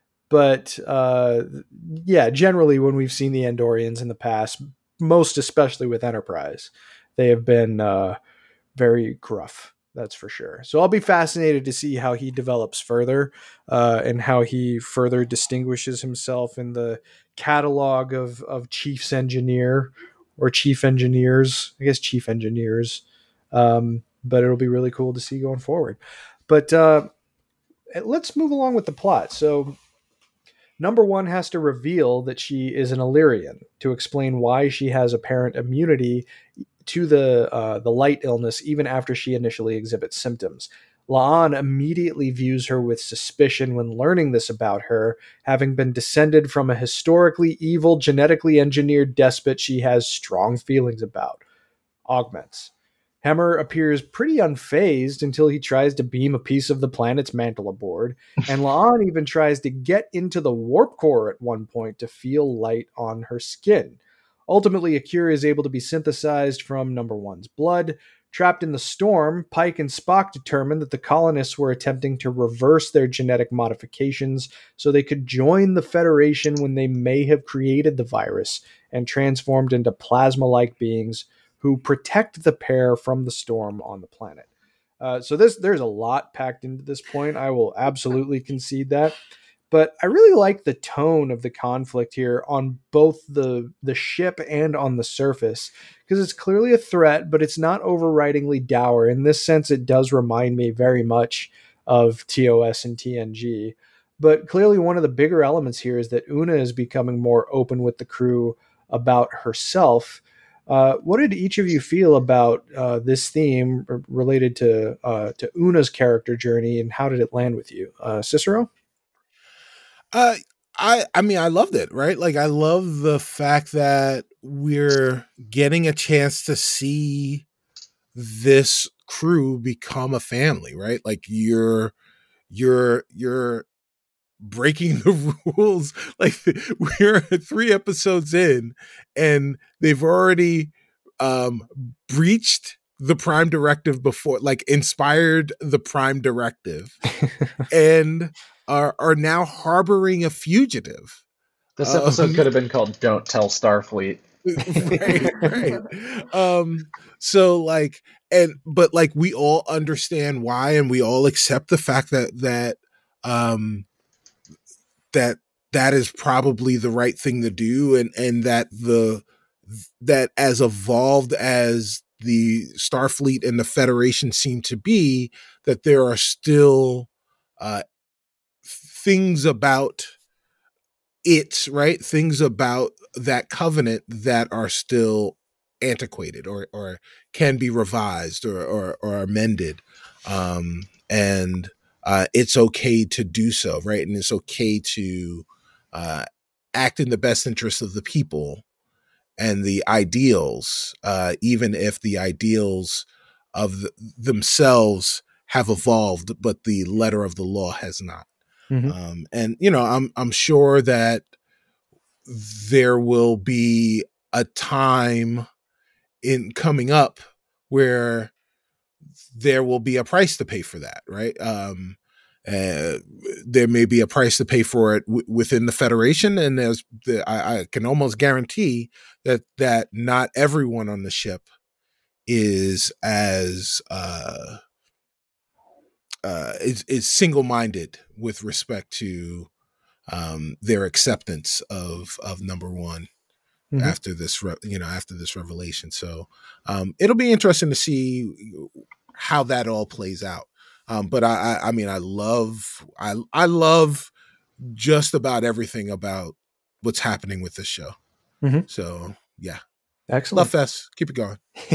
Speaker 1: But uh, yeah, generally when we've seen the Andorians in the past, most especially with Enterprise, they have been uh, very gruff. That's for sure. So I'll be fascinated to see how he develops further uh, and how he further distinguishes himself in the catalog of, of chief's engineer or chief engineers. I guess chief engineers. Um, but it'll be really cool to see going forward. But uh, let's move along with the plot. So number one has to reveal that she is an Illyrian to explain why she has apparent immunity to the uh, the light illness even after she initially exhibits symptoms. La'an immediately views her with suspicion when learning this about her, having been descended from a historically evil, genetically engineered despot she has strong feelings about. augments. Hemmer appears pretty unfazed until he tries to beam a piece of the planet's mantle aboard, and La'an even tries to get into the warp core at one point to feel light on her skin. Ultimately, Akira is able to be synthesized from number one's blood. Trapped in the storm, Pike and Spock determined that the colonists were attempting to reverse their genetic modifications so they could join the Federation when they may have created the virus and transformed into plasma-like beings who protect the pair from the storm on the planet. Uh, so this there's a lot packed into this point. I will absolutely concede that. But I really like the tone of the conflict here on both the the ship and on the surface, because it's clearly a threat, but it's not overridingly dour. In this sense, it does remind me very much of T O S and T N G. But clearly one of the bigger elements here is that Una is becoming more open with the crew about herself. Uh, what did each of you feel about uh, this theme related to uh, to Una's character journey, and how did it land with you, uh, Cicero?
Speaker 4: Uh, I I mean, I loved it, right? Like, I love the fact that we're getting a chance to see this crew become a family, right? Like, you're you're you're breaking the rules. Like, we're three episodes in, and they've already um, breached the Prime Directive before, like, inspired the Prime Directive, and are are now harboring a fugitive.
Speaker 3: This episode
Speaker 4: Um,
Speaker 3: could have been called "Don't Tell Starfleet."
Speaker 4: right, right. Um, so like, and but like, we all understand why, and we all accept the fact that that um that that is probably the right thing to do, and and that the that as evolved as the Starfleet and the Federation seem to be, that there are still uh things about it, right? Things about that covenant that are still antiquated, or or can be revised, or or, or amended. Um, and uh, it's okay to do so, right? And it's okay to uh, act in the best interest of the people and the ideals, uh, even if the ideals of the, themselves have evolved, but the letter of the law has not.
Speaker 1: Mm-hmm.
Speaker 4: Um, and you know, I'm I'm sure that there will be a time in coming up where there will be a price to pay for that, right? Um, uh, there may be a price to pay for it w- within the Federation, and there's the, I, I can almost guarantee that that not everyone on the ship is as uh, uh, is, is single-minded with respect to um, their acceptance of of number one. Mm-hmm. After this, re- you know, after this revelation. So um, it'll be interesting to see how that all plays out. Um, but I, I, I mean, I love, I, I love just about everything about what's happening with this show.
Speaker 1: Mm-hmm.
Speaker 4: So yeah,
Speaker 1: excellent.
Speaker 4: Love fest. Keep it going.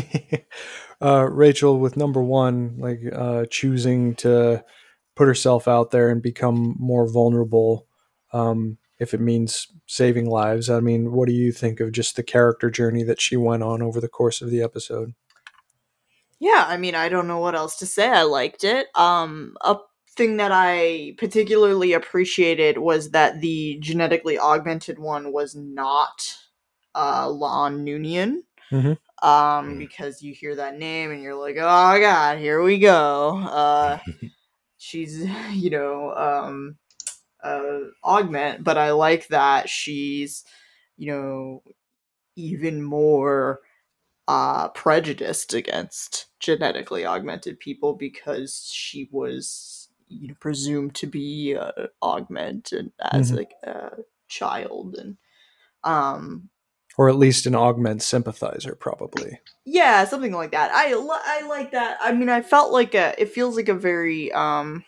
Speaker 1: uh, Rachel, with number one, like uh, choosing to put herself out there and become more vulnerable. Um, if it means saving lives. I mean, what do you think of just the character journey that she went on over the course of the episode?
Speaker 2: Yeah, I mean, I don't know what else to say. I liked it. Um, a thing that I particularly appreciated was that the genetically augmented one was not uh, La'an Noonien.
Speaker 1: Mm-hmm.
Speaker 2: Um, because you hear that name and you're like, oh god, here we go. Uh, she's, you know, um, uh, augment, but I like that she's, you know, even more uh, prejudiced against genetically augmented people because she was, you know, presumed to be uh, augmented as
Speaker 1: mm-hmm.
Speaker 2: like a child, and um,
Speaker 1: or at least an augment sympathizer, probably.
Speaker 2: Yeah, something like that. I li- I like that. I mean, I felt like a. It feels like a very um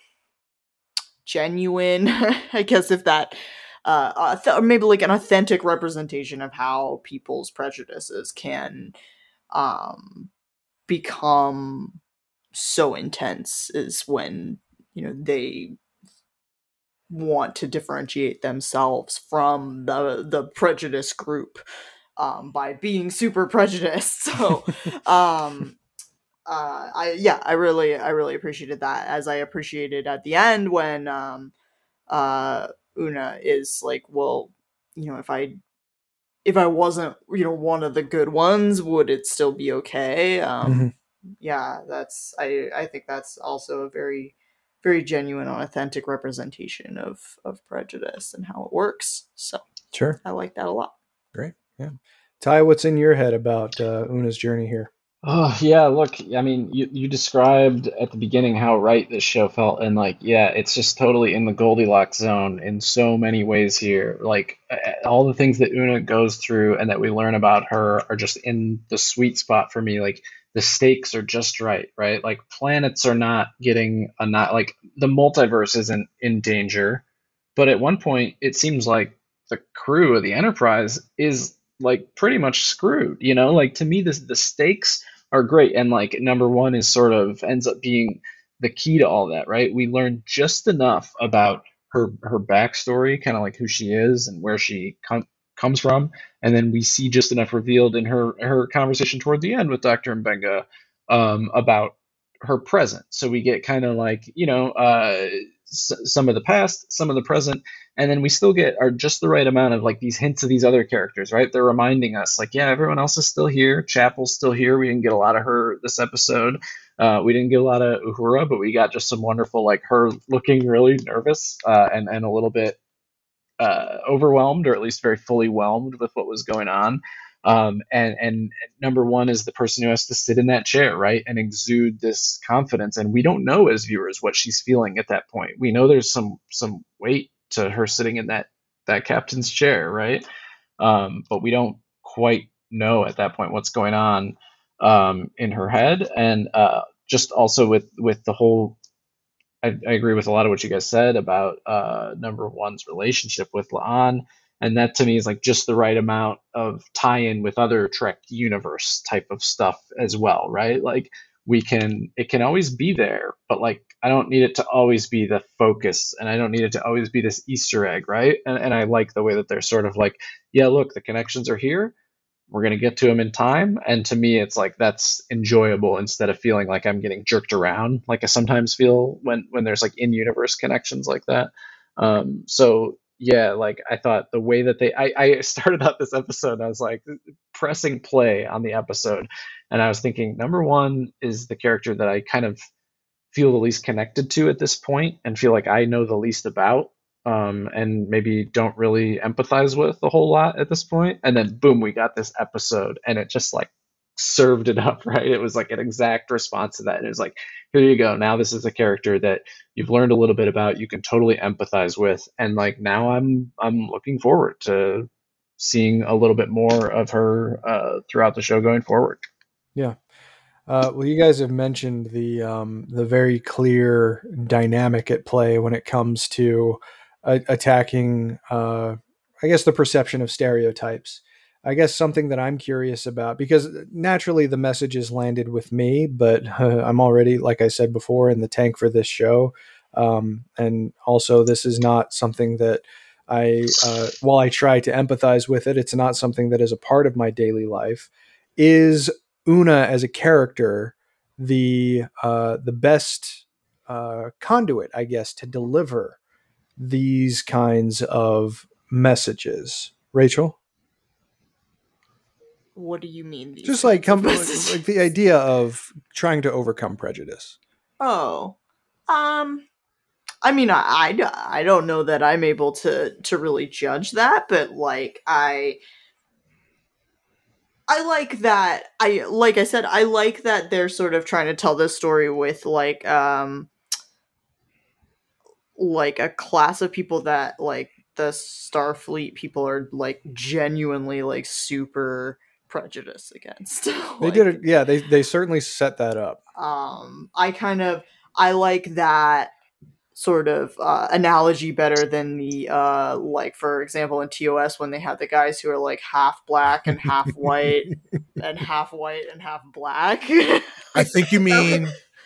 Speaker 2: genuine, I guess, if that, uh, th- or maybe like an authentic representation of how people's prejudices can, um, become so intense is when, you know, they want to differentiate themselves from the the prejudice group. um, by being super prejudiced. So, um, uh, I yeah, I really I really appreciated that, as I appreciated at the end when um, uh, Una is like, well, you know, if I if I wasn't, you know, one of the good ones, would it still be okay? Um,
Speaker 1: Mm-hmm.
Speaker 2: yeah, that's I I think that's also a very very genuine and authentic representation of of prejudice and how it works. So
Speaker 1: Sure.
Speaker 2: I like that a lot.
Speaker 1: Great. Yeah. Ty, what's in your head about uh, Una's journey here?
Speaker 3: Oh yeah, look, I mean, you you described at the beginning how right this show felt, and like, yeah, it's just totally in the Goldilocks zone in so many ways here. Like uh, all the things that Una goes through and that we learn about her are just in the sweet spot for me. Like the stakes are just right, right? Like planets are not getting a not like the multiverse isn't in danger, but at one point it seems like the crew of the Enterprise is like pretty much screwed, you know? Like to me, this the stakes are great, and like number one is sort of ends up being the key to all that, right? We learn just enough about her her backstory, kind of like who she is and where she com- comes from, and then we see just enough revealed in her her conversation toward the end with Doctor Mbenga um, about her present. So we get kind of like, you know, uh, s- some of the past, some of the present, and then we still get are just the right amount of like these hints of these other characters, right? They're reminding us like, yeah, everyone else is still here. Chapel's still here. We didn't get a lot of her this episode. Uh, we didn't get a lot of Uhura, but we got just some wonderful like her looking really nervous uh, and and a little bit uh, overwhelmed, or at least very fully whelmed with what was going on. Um, and and number one is the person who has to sit in that chair, right, and exude this confidence. And we don't know as viewers what she's feeling at that point. We know there's some some weight to her sitting in that that captain's chair, right? Um, but we don't quite know at that point what's going on um, in her head, and uh, just also with with the whole. I, I agree with a lot of what you guys said about uh, number one's relationship with La'an, and that to me is like just the right amount of tie-in with other Trek universe type of stuff as well, right? Like we can, it can always be there, but like I don't need it to always be the focus, and I don't need it to always be this Easter egg, right? And and I like the way that they're sort of like, yeah, look, the connections are here, we're going to get to them in time. And to me, it's like that's enjoyable instead of feeling like I'm getting jerked around, like I sometimes feel when when there's like in-universe connections like that. Um, so yeah, like I thought the way that they, I, I started out this episode, I was like pressing play on the episode, and I was thinking, number one is the character that I kind of feel the least connected to at this point and feel like I know the least about, um, and maybe don't really empathize with a whole lot at this point. And then boom, we got this episode, and it just like served it up, right? It was like an exact response to that. And it was like, here you go. Now this is a character that you've learned a little bit about, you can totally empathize with, and like now I'm I'm looking forward to seeing a little bit more of her uh, throughout the show going forward.
Speaker 1: Yeah. Uh, well, you guys have mentioned the um, the very clear dynamic at play when it comes to uh, attacking, uh, I guess, the perception of stereotypes. I guess something that I'm curious about, because naturally the message has landed with me, but uh, I'm already, like I said before, in the tank for this show. Um, and also, this is not something that I, uh, while I try to empathize with it, it's not something that is a part of my daily life. Is Una as a character the uh, the best uh, conduit, I guess, to deliver these kinds of messages? Rachel?
Speaker 2: What do you mean? These
Speaker 1: Just like,
Speaker 2: kinds
Speaker 1: come,
Speaker 2: of
Speaker 1: like,
Speaker 2: messages?
Speaker 1: like the idea of trying to overcome prejudice.
Speaker 2: Oh, um, I mean, I, I, I don't know that I'm able to to really judge that, but like I. I like that. I like I said, I like that they're sort of trying to tell this story with like um like a class of people that like the Starfleet people are like genuinely like super prejudiced against.
Speaker 1: They
Speaker 2: Like,
Speaker 1: did it. Yeah, they, they certainly set that up.
Speaker 2: um I kind of I like that sort of uh, analogy better than the uh like for example in T O S when they had the guys who are like half black and half white and half white and half black.
Speaker 4: I think you mean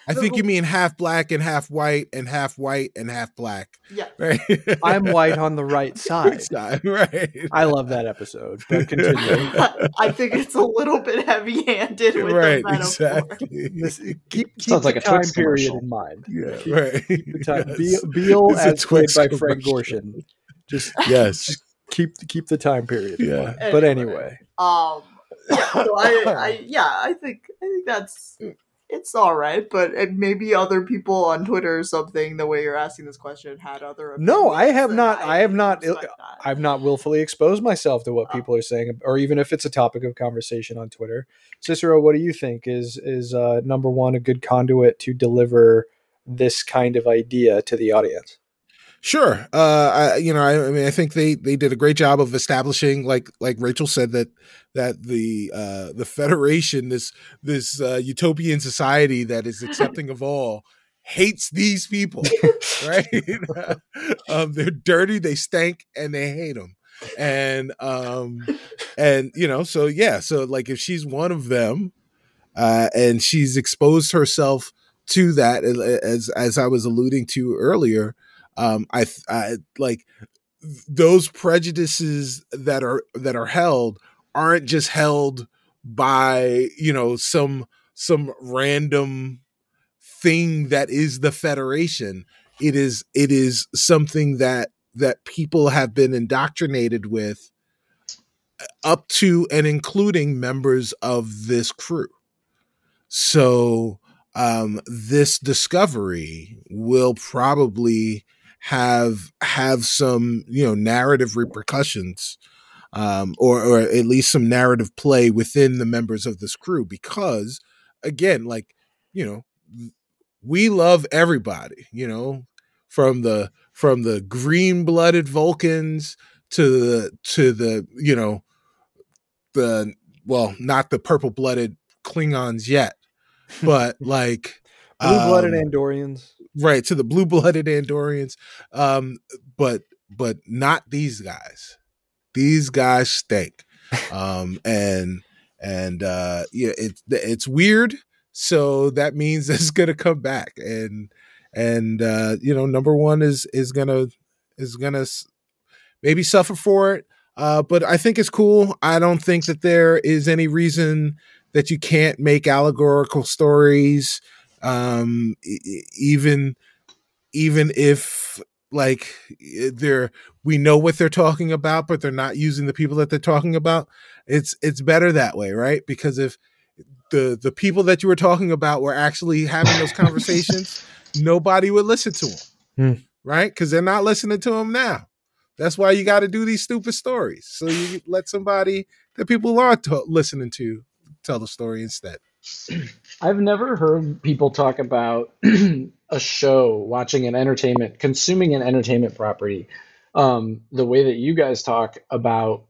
Speaker 4: I think you mean half black and half white and half white and half black.
Speaker 2: Yeah.
Speaker 4: Right.
Speaker 1: I'm white on the right side.
Speaker 4: Side, right.
Speaker 1: I love that episode. But continue.
Speaker 2: I think it's a little bit heavy-handed with
Speaker 4: Right,
Speaker 2: the metaphor.
Speaker 4: exactly.
Speaker 1: This, keep keep
Speaker 3: Sounds
Speaker 1: the
Speaker 3: like a
Speaker 1: time
Speaker 3: Twix
Speaker 1: period
Speaker 3: commercial.
Speaker 1: in mind.
Speaker 4: Yeah,
Speaker 1: Keep-
Speaker 4: right.
Speaker 1: keep the time.
Speaker 4: Yes.
Speaker 1: Beal, Beal
Speaker 4: It's a
Speaker 1: as played
Speaker 4: Twix
Speaker 1: by Frank
Speaker 4: commercial.
Speaker 1: Gorshin. Just
Speaker 4: Yes.
Speaker 1: keep keep the time period. in
Speaker 4: Yeah.
Speaker 1: mind. But anyway,
Speaker 2: Um, yeah, so I, I, yeah, I think, I think that's, it's all right. But it, maybe other people on Twitter or something, the way you're asking this question, had other.
Speaker 1: No, I
Speaker 2: opinions,
Speaker 1: have
Speaker 2: and
Speaker 1: not- I have not-
Speaker 2: respect that.
Speaker 1: I've not willfully exposed myself to what
Speaker 2: Oh.
Speaker 1: people are saying, or even if it's a topic of conversation on Twitter. Cicero, what do you think? Is is uh, number one a good conduit to deliver this kind of idea to the audience?
Speaker 4: Sure. Uh, I, you know, I, I mean, I think they, they did a great job of establishing, like, like Rachel said, that, that the, uh, the Federation, this, this, uh, utopian society that is accepting of all, hates these people, right? um, they're dirty, they stank, and they hate them. And, um, and, you know, so yeah, so like if she's one of them, uh, and she's exposed herself to that, as, as I was alluding to earlier, Um, I, I like those prejudices that are that are held aren't just held by, you know, some some random thing that is the Federation. It is it is something that that people have been indoctrinated with, up to and including members of this crew. So um, this discovery will probably have have some, you know, narrative repercussions, um, or or at least some narrative play within the members of this crew, because again, like, you know, we love everybody, you know, from the from the green-blooded Vulcans to the to the, you know, the well, not the purple-blooded Klingons yet, but like
Speaker 1: Blue-blooded
Speaker 4: um,
Speaker 1: Andorians.
Speaker 4: right, to the blue-blooded Andorians, um, but but not these guys. These guys stink, um, and and uh, yeah, it's it's weird. So that means it's gonna come back, and and uh, you know, number one is is gonna is gonna maybe suffer for it, uh, but I think it's cool. I don't think that there is any reason that you can't make allegorical stories. Um, even, even if like they're, we know what they're talking about, but they're not using the people that they're talking about. It's, it's better that way, right? Because if the, the people that you were talking about were actually having those conversations, nobody would listen to them,
Speaker 1: Hmm.
Speaker 4: right? Cause they're not listening to them now. That's why you got to do these stupid stories. So you let somebody that people are to- listening to tell the story instead.
Speaker 3: I've never heard people talk about a show, watching an entertainment, consuming an entertainment property, um, the way that you guys talk about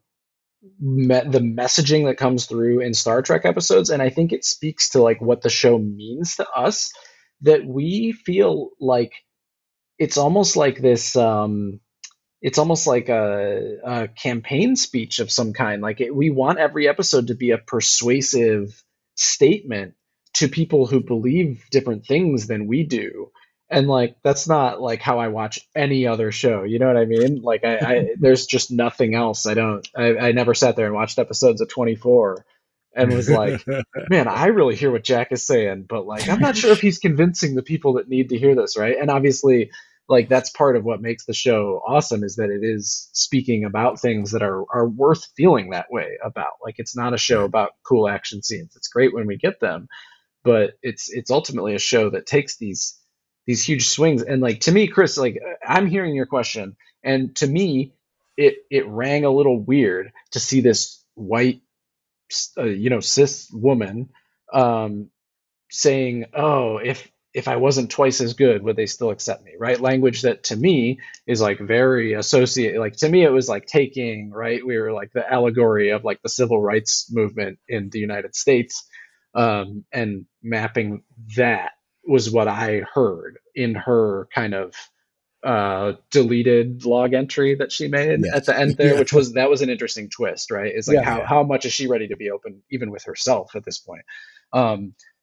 Speaker 3: me- the messaging that comes through in Star Trek episodes. And I think it speaks to like what the show means to us, that we feel like it's almost like this, um, it's almost like a, a campaign speech of some kind. Like it, we want every episode to be a persuasive statement to people who believe different things than we do. And like, that's not like how I watch any other show. You know what I mean? Like I, I there's just nothing else. I don't, I, I never sat there and watched episodes of twenty-four and was like, man, I really hear what Jack is saying, but like, I'm not sure if he's convincing the people that need to hear this. Right. And obviously, like that's part of what makes the show awesome, is that it is speaking about things that are are worth feeling that way about. Like it's not a show about cool action scenes. It's great when we get them, but it's it's ultimately a show that takes these these huge swings. And like to me, Chris, like I'm hearing your question, and to me, it it rang a little weird to see this white, uh, you know, cis woman um, saying, "Oh, if." if I wasn't twice as good, would they still accept me? Right. Language that to me is like very associated. Like to me, it was like taking, right. We were like the allegory of like the civil rights movement in the United States. Um, and mapping that was what I heard in her kind of uh, deleted log entry that she made
Speaker 4: Yes.
Speaker 3: at the end there,
Speaker 4: Yeah.
Speaker 3: which was, that was an interesting twist, right? It's like,
Speaker 1: Yeah,
Speaker 3: how,
Speaker 1: yeah.
Speaker 3: how much is she ready to be open even with herself at this point? Um,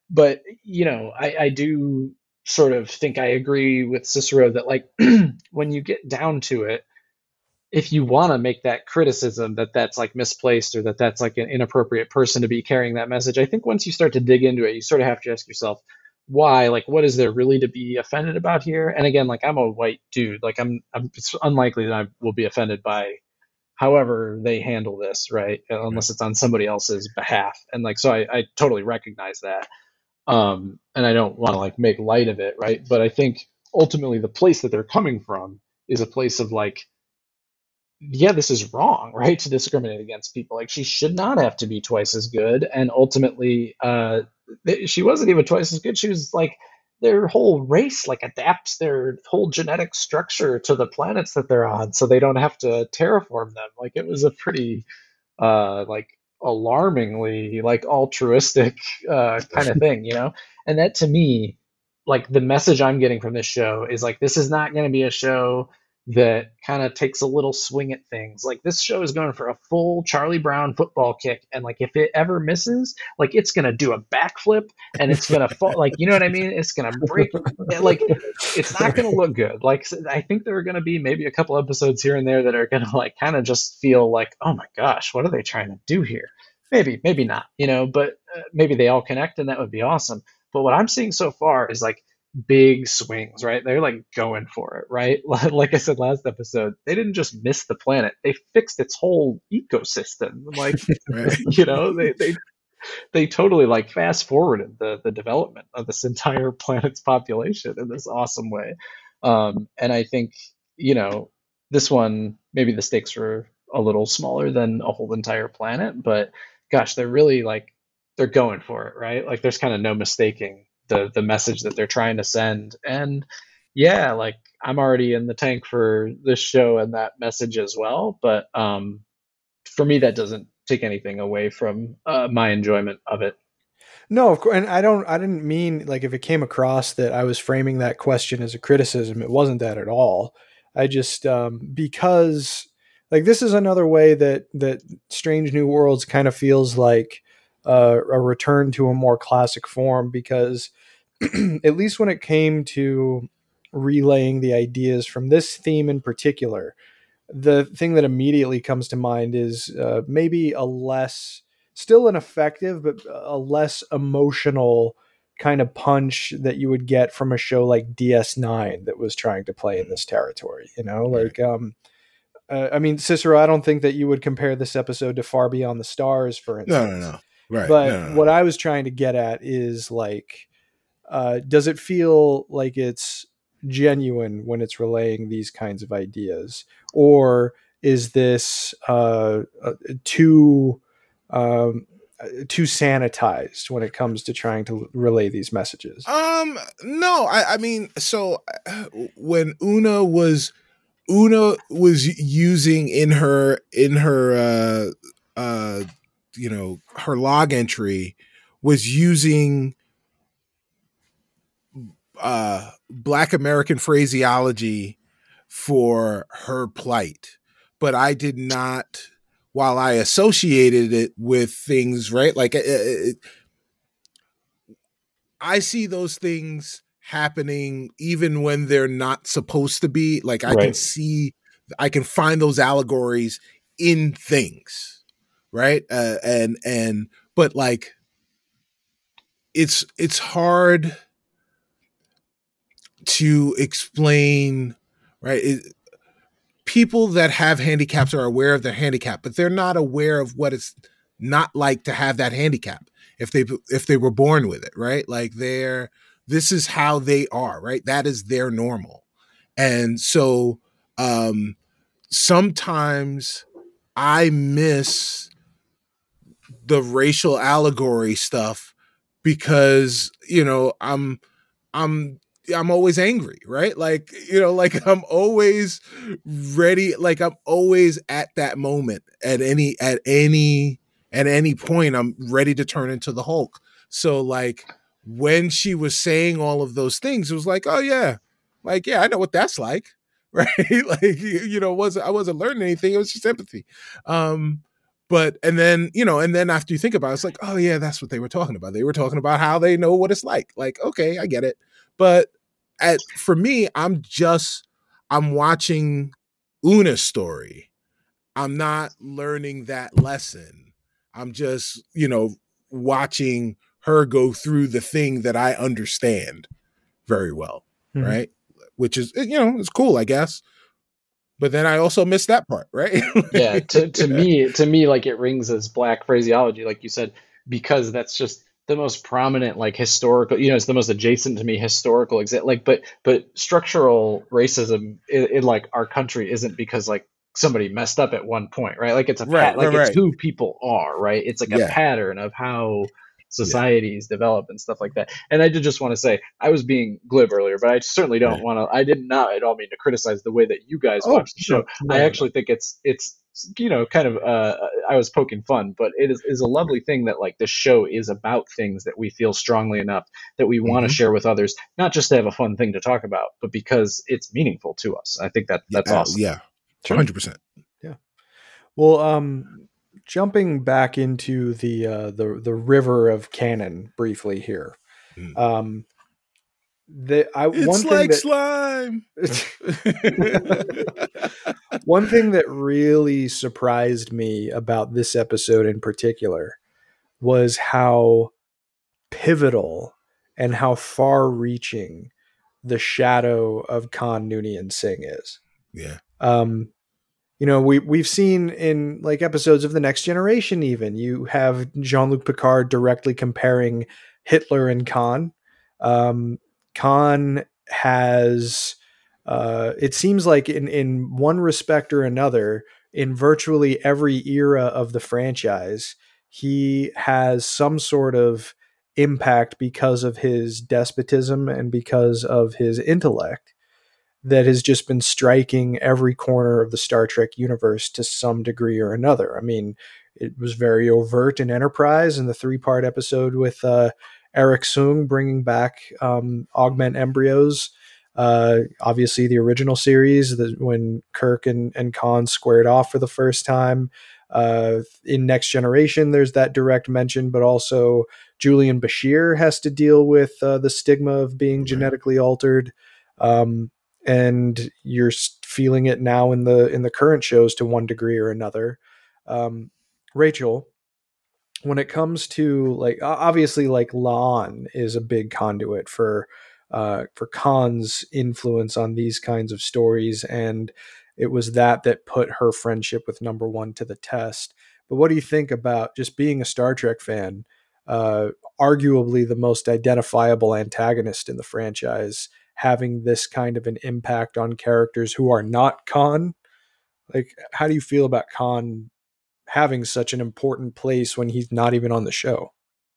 Speaker 3: but you know, I, I do sort of think I agree with Cicero that like when you get down to it, if you want to make that criticism that that's like misplaced or that that's like an inappropriate person to be carrying that message, I think once you start to dig into it, you sort of have to ask yourself, why? Like, what is there really to be offended about here? And again, like I'm a white dude, like I'm, I'm it's unlikely that I will be offended by however they handle this, right? Unless it's on somebody else's behalf. And like, so I, I totally recognize that. Um, and I don't want to like make light of it, right? But I think ultimately the place that they're coming from is a place of like, yeah, this is wrong, right? To discriminate against people. Like she should not have to be twice as good. And ultimately, uh, she wasn't even twice as good. She was like, their whole race like adapts their whole genetic structure to the planets that they're on, so they don't have to terraform them. Like it was a pretty, uh, like alarmingly like altruistic uh, kind of thing, you know. And that to me, like the message I'm getting from this show is like this is not going to be a show that kind of takes a little swing at things. Like this show is going for a full Charlie Brown football kick, and like if it ever misses, like it's gonna do a backflip and it's gonna fall. Like you know what I mean? It's gonna break. Like it's not gonna look good. Like I think there are gonna be maybe a couple episodes here and there that are gonna like kind of just feel like, oh my gosh, what are they trying to do here? Maybe, maybe not. You know, but uh, maybe they all connect, and that would be awesome. But what I'm seeing so far is like big swings, right? They're like going for it, right? Like I said last episode, they didn't just miss the planet; they fixed its whole ecosystem. Like, right. You know, they they they totally like fast forwarded the the development of this entire planet's population in this awesome way. Um, and I think you know this one maybe the stakes were a little smaller than a whole entire planet, but gosh, they're really like they're going for it, right? Like, there's kind of no mistaking the the message that they're trying to send. And yeah, like I'm already in the tank for this show and that message as well, but um for me that doesn't take anything away from uh, my enjoyment of it.
Speaker 1: No, of course, and I don't I didn't mean like if it came across that I was framing that question as a criticism, it wasn't that at all. I just um because like this is another way that that Strange New Worlds kind of feels like uh, a return to a more classic form, because at least when it came to relaying the ideas from this theme in particular, the thing that immediately comes to mind is uh, maybe a less, still an effective, but a less emotional kind of punch that you would get from a show like D S nine that was trying to play in this territory. You know, like, um, uh, I mean, Cicero, I don't think that you would compare this episode to Far Beyond the Stars, for instance.
Speaker 4: No, no, no. Right.
Speaker 1: But
Speaker 4: no, no, no.
Speaker 1: what I was trying to get at is like, uh, does it feel like it's genuine when it's relaying these kinds of ideas, or is this uh, uh, too um, too sanitized when it comes to trying to relay these messages?
Speaker 4: Um, no, I, I mean, so uh, when Una was Una was using in her in her uh, uh, you know, her log entry was using uh, Black American phraseology for her plight, but I did not. While I associated it with things, right, like it, it, I see those things happening even when they're not supposed to be. Like I right. can see, I can find those allegories in things, right? Uh, and and but like, it's it's hard to explain, right? It, people that have handicaps are aware of their handicap, but they're not aware of what it's not like to have that handicap if they if they were born with it, right? Like they're this is how they are, right? That is their normal. And so um sometimes I miss the racial allegory stuff because, you know, I'm I'm I'm always angry, right? Like, you know, like I'm always ready. Like I'm always at that moment at any, at any, at any point, I'm ready to turn into the Hulk. So like when she was saying all of those things, it was like, oh yeah, like, yeah, I know what that's like. Right. Like, you know, wasn't, I wasn't learning anything. It was just empathy. Um, but, and then, you know, and then after you think about it, it's like, oh yeah, that's what they were talking about. They were talking about how they know what it's like. Like, okay, I get it. But at, for me, I'm just, I'm watching Una's story. I'm not learning that lesson. I'm just, you know, watching her go through the thing that I understand very well. Mm-hmm. Right. Which is, you know, it's cool, I guess. But then I also missed that part, right?
Speaker 3: yeah, to, to me, to me, like it rings as black phraseology, like you said, because that's just the most prominent, like historical, you know, it's the most adjacent to me historical example. Like, but but structural racism in, in like our country isn't because like somebody messed up at one point, right? Like it's a
Speaker 4: right,
Speaker 3: pat, like
Speaker 4: right,
Speaker 3: it's
Speaker 4: right.
Speaker 3: who people are, right? It's like
Speaker 4: yeah.
Speaker 3: a pattern of how societies yeah. develop and stuff like that. And I did just want to say, I was being glib earlier, but I certainly don't right. want to, I did not at all mean to criticize the way that you guys oh, watch the show. No, no, I actually no. think it's, it's, you know, kind of, uh, I was poking fun, but it is, is a lovely thing that like the show is about things that we feel strongly enough that we want to mm-hmm. share with others, not just to have a fun thing to talk about, but because it's meaningful to us. I think that that's
Speaker 4: yeah,
Speaker 3: awesome.
Speaker 4: Yeah. one hundred percent.
Speaker 1: Yeah. Well, um, jumping back into the uh, the the river of canon briefly here, mm. um, the I
Speaker 4: it's
Speaker 1: one
Speaker 4: like
Speaker 1: thing
Speaker 4: slime.
Speaker 1: That, one thing that really surprised me about this episode in particular was how pivotal and how far-reaching the shadow of Khan Noonien Singh is.
Speaker 4: Yeah.
Speaker 1: Um, You know, we, we've seen in like episodes of The Next Generation, even you have Jean-Luc Picard directly comparing Hitler and Khan. Um, Khan has, uh, it seems like in, in one respect or another, in virtually every era of the franchise, he has some sort of impact because of his despotism and because of his intellect that has just been striking every corner of the Star Trek universe to some degree or another. I mean, it was very overt in Enterprise in the three-part episode with uh, Eric Sung bringing back um, augment embryos. Uh, obviously, the original series, the, when Kirk and, and Khan squared off for the first time. Uh, in Next Generation, there's that direct mention, but also Julian Bashir has to deal with uh, the stigma of being right. genetically altered. Um, and you're feeling it now in the in the current shows to one degree or another. Um, Rachel, when it comes to like obviously like La'an is a big conduit for uh, for Khan's influence on these kinds of stories, and it was that that put her friendship with Number One to the test. But what do you think about just being a Star Trek fan, uh, arguably the most identifiable antagonist in the franchise, having this kind of an impact on characters who are not Khan? Like, how do you feel about Khan having such an important place when he's not even on the show?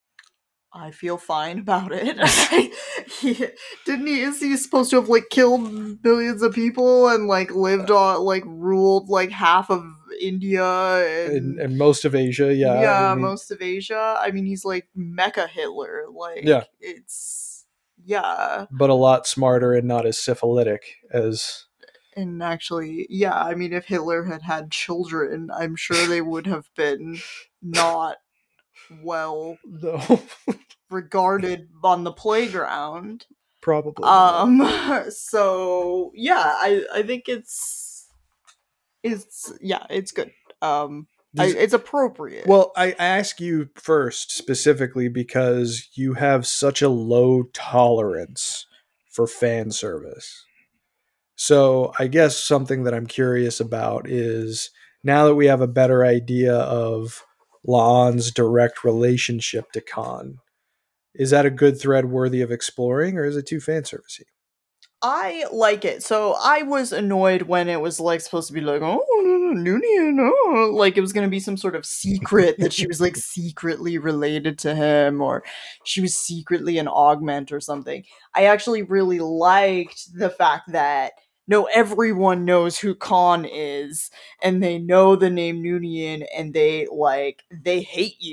Speaker 2: I feel fine about it. he, didn't he, is he supposed to have, like, killed billions of people and, like, lived on, like, ruled, like, half of India and...
Speaker 1: And, and most of Asia, yeah.
Speaker 2: Yeah,
Speaker 1: I mean,
Speaker 2: most of Asia. I mean, he's, like, Mecha Hitler. Like,
Speaker 1: yeah.
Speaker 2: It's... Yeah.
Speaker 1: But a lot smarter and not as syphilitic as...
Speaker 2: And actually, yeah, I mean, if Hitler had had children, I'm sure they would have been not... well
Speaker 1: no.
Speaker 2: regarded on the playground,
Speaker 1: probably
Speaker 2: um not. So yeah, I I think it's it's yeah it's good. um I, it's appropriate.
Speaker 1: Well, I, I ask you first specifically because you have such a low tolerance for fan service. So I guess something that I'm curious about is, now that we have a better idea of La'an's direct relationship to Khan, is that a good thread worthy of exploring, or is it too fan servicey?
Speaker 2: I like it. So I was annoyed when it was like supposed to be like, oh, Noonien, oh, like it was going to be some sort of secret that she was like secretly related to him, or she was secretly an augment or something. I actually really liked the fact that no, everyone knows who Khan is, and they know the name Noonien, and they like they hate you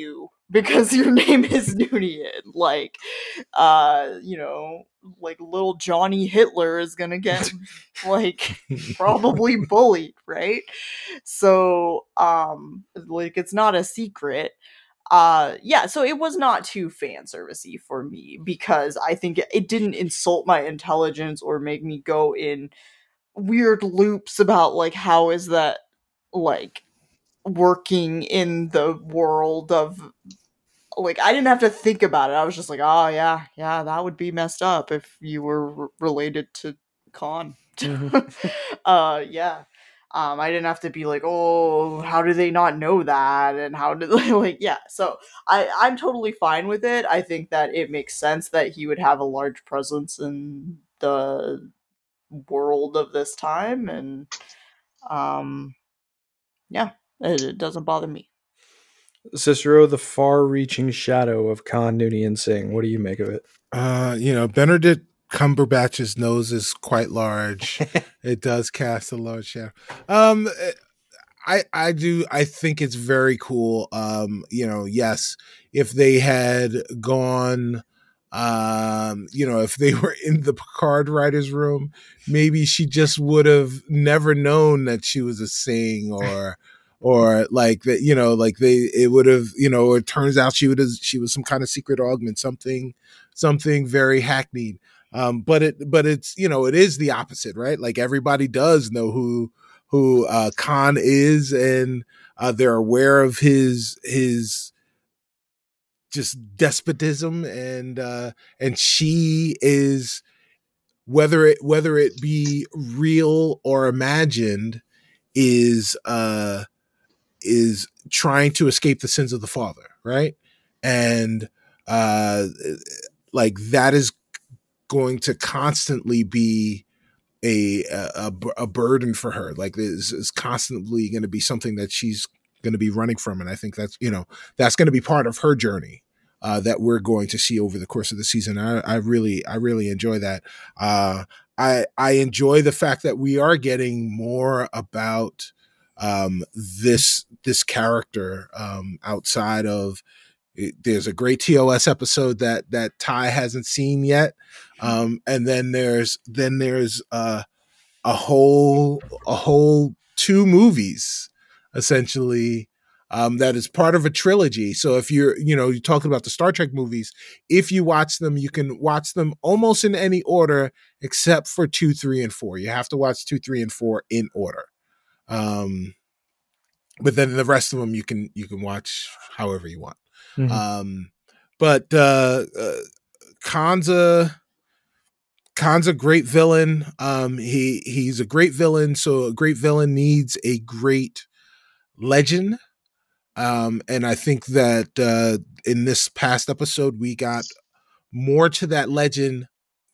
Speaker 2: because your name is Noonien. Like, uh, you know, like little Johnny Hitler is gonna get like probably bullied, right? So, um, like it's not a secret. Uh, yeah, so it was not too fan servicey for me because I think it, it didn't insult my intelligence or make me go in weird loops about like how is that like working in the world of like I didn't have to think about it. I was just like, oh yeah, yeah, that would be messed up if you were r- related to Khan.
Speaker 1: Mhm.
Speaker 2: uh, yeah. Um, I didn't have to be like, oh, how do they not know that? And how did they like, yeah. So I, I'm totally fine with it. I think that it makes sense that he would have a large presence in the world of this time, and um, yeah, it, it doesn't bother me.
Speaker 1: Cicero, the far-reaching shadow of Khan Noonien Singh. What do you make of it?
Speaker 4: Uh, you know, Benedict Cumberbatch's nose is quite large. It does cast a large shadow. Um, I I do I think it's very cool. Um, you know, yes, if they had gone, um, you know, if they were in the Picard writers' room, maybe she just would have never known that she was a Singh, or or like that, you know, like they it would have, you know, it turns out she would have she was some kind of secret augment, something something very hackneyed. Um, but it but it's, you know, it is the opposite, right? Like everybody does know who who uh, Khan is, and uh, they're aware of his his just despotism, and uh, and she is, whether it whether it be real or imagined, is uh, is trying to escape the sins of the father, right? And uh, like that is going to constantly be a a, a burden for her. Like this is constantly going to be something that she's going to be running from, and I think that's, you know, that's going to be part of her journey uh, that we're going to see over the course of the season. I, I really I really enjoy that. Uh, I I enjoy the fact that we are getting more about um, this this character um, outside of. There's a great T O S episode that that Ty hasn't seen yet, um, and then there's then there's uh, a whole a whole two movies essentially um, that is part of a trilogy. So if you're, you know, you're talking about the Star Trek movies, if you watch them, you can watch them almost in any order except for two, three, and four. You have to watch two, three, and four in order. Um, but then the rest of them you can you can watch however you want. Mm-hmm. Um, but uh, uh, Khan's a Khan's a great villain. Um, he he's a great villain. So a great villain needs a great legend. Um, and I think that uh, in this past episode we got more to that legend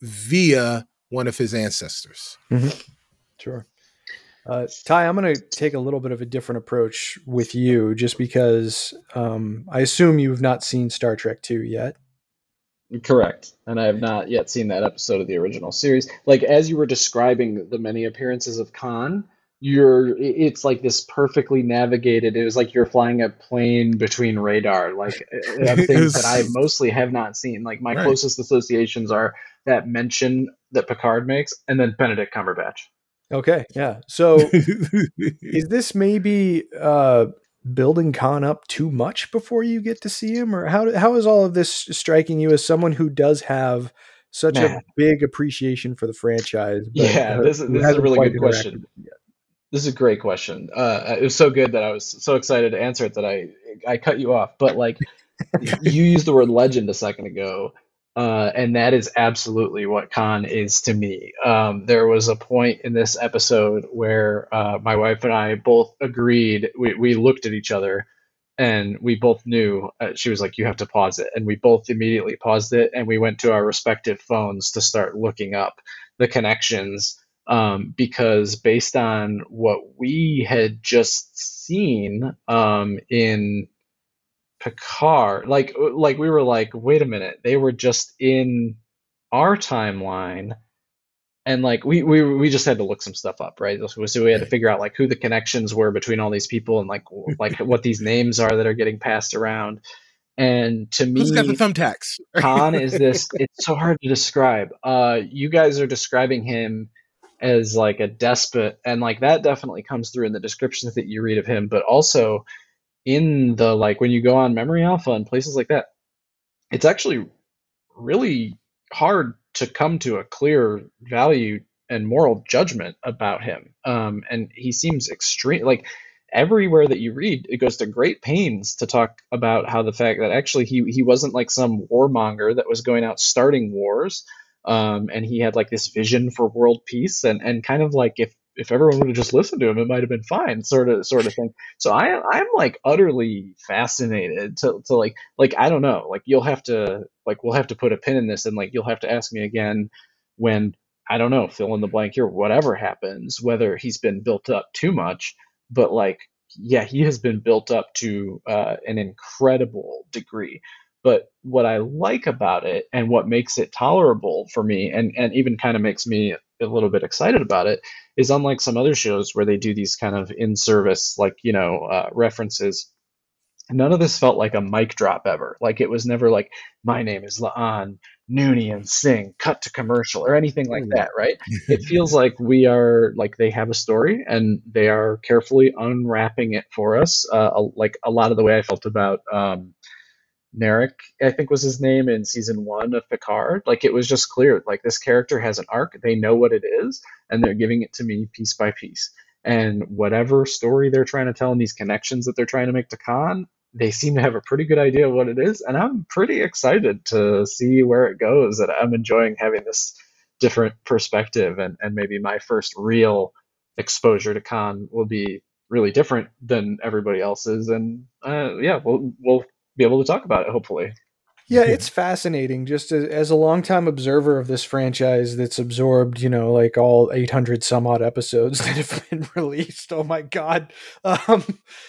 Speaker 4: via one of his ancestors.
Speaker 1: Mm-hmm. Sure. Uh, Ty, I'm going to take a little bit of a different approach with you, just because um, I assume you've not seen Star Trek two yet.
Speaker 3: Correct. And I have not yet seen that episode of the original series. Like, as you were describing the many appearances of Khan, you're it's like this perfectly navigated. It was like you're flying a plane between radar, like uh, things was, that I mostly have not seen. Like my right. closest associations are that mention that Picard makes, and then Benedict Cumberbatch.
Speaker 1: Okay, yeah. So is this maybe uh, building Khan up too much before you get to see him? Or how how is all of this striking you as someone who does have such Man. a big appreciation for the franchise?
Speaker 3: But, yeah, this, uh, this is a really good question. This is a great question. Uh, it was so good that I was so excited to answer it that I I cut you off. But like you used the word legend a second ago. Uh, and that is absolutely what Khan is to me. Um, there was a point in this episode where uh, my wife and I both agreed. We, we looked at each other and we both knew. Uh, she was like, you have to pause it. And we both immediately paused it. And we went to our respective phones to start looking up the connections. Um, because based on what we had just seen um, in Picard, like like we were like, wait a minute, they were just in our timeline, and like we we we just had to look some stuff up, right? So we had to figure out like who the connections were between all these people, and like like what these names are that are getting passed around. And to me,
Speaker 4: who's got the thumbtacks?
Speaker 3: Khan is this. It's so hard to describe. Uh, you guys are describing him as like a despot, and like that definitely comes through in the descriptions that you read of him, but also in the like when you go on Memory Alpha and places like that, it's actually really hard to come to a clear value and moral judgment about him. Um, and he seems extreme. Like everywhere that you read, it goes to great pains to talk about how the fact that actually he he wasn't like some warmonger that was going out starting wars. Um, and he had like this vision for world peace, and and kind of like if if everyone would have just listened to him, it might have been fine, sort of sort of thing. So I I'm like utterly fascinated to to like like I don't know, like you'll have to like we'll have to put a pin in this, and like you'll have to ask me again when I don't know, fill in the blank here, whatever happens, whether he's been built up too much, but like yeah, he has been built up to uh, an incredible degree. But what I like about it and what makes it tolerable for me, and, and even kind of makes me a little bit excited about it, is unlike some other shows where they do these kind of in-service, like, you know, uh, references, none of this felt like a mic drop ever. Like it was never like, my name is La'an, Noonien Singh, cut to commercial, or anything like that, right? It feels like we are, like they have a story and they are carefully unwrapping it for us, uh, like a lot of the way I felt about... Um, Narek, I think was his name in season one of Picard. Like it was just clear, like this character has an arc. They know what it is, and they're giving it to me piece by piece. And whatever story they're trying to tell and these connections that they're trying to make to Khan, they seem to have a pretty good idea of what it is. And I'm pretty excited to see where it goes. And I'm enjoying having this different perspective. And, and maybe my first real exposure to Khan will be really different than everybody else's. And uh, yeah, we'll we'll be able to talk about it, hopefully.
Speaker 1: Yeah, it's fascinating. Just as, as a longtime observer of this franchise that's absorbed, you know, like all eight hundred some odd episodes that have been released. Oh my God. Um,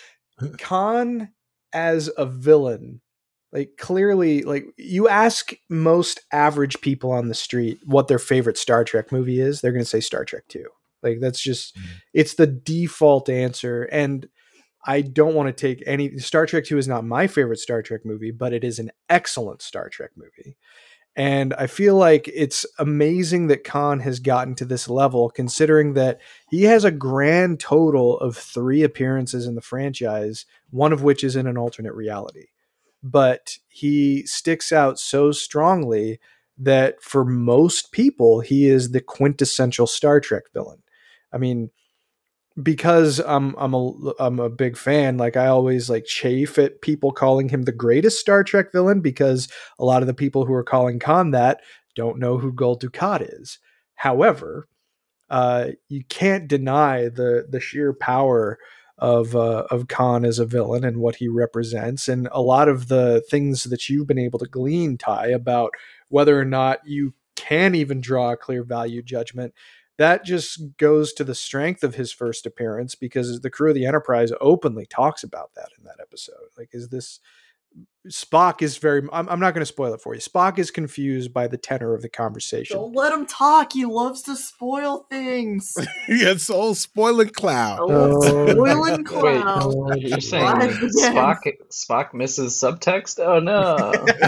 Speaker 1: Khan as a villain, like clearly, like you ask most average people on the street what their favorite Star Trek movie is, they're going to say Star Trek two. Like that's just, mm-hmm. it's the default answer. And I don't want to take any... Star Trek two is not my favorite Star Trek movie, but it is an excellent Star Trek movie. And I feel like it's amazing that Khan has gotten to this level, considering that he has a grand total of three appearances in the franchise, one of which is in an alternate reality. But he sticks out so strongly that for most people, he is the quintessential Star Trek villain. I mean... because I'm I'm a I'm a big fan, like I always like chafe at people calling him the greatest Star Trek villain, because a lot of the people who are calling Khan that don't know who Gul Dukat is. However, uh, you can't deny the the sheer power of uh, of Khan as a villain and what he represents, and a lot of the things that you've been able to glean, Ty, about whether or not you can even draw a clear value judgment. That just goes to the strength of his first appearance, because the crew of the Enterprise openly talks about that in that episode. Like, is this... Spock is very... I'm, I'm not going to spoil it for you. Spock is confused by the tenor of the conversation.
Speaker 2: Don't let him talk. He loves to spoil things.
Speaker 4: It's all spoiling cloud.
Speaker 2: Oh, spoiling cloud.
Speaker 3: Wait, you're saying Spock, Spock misses subtext? Oh, no.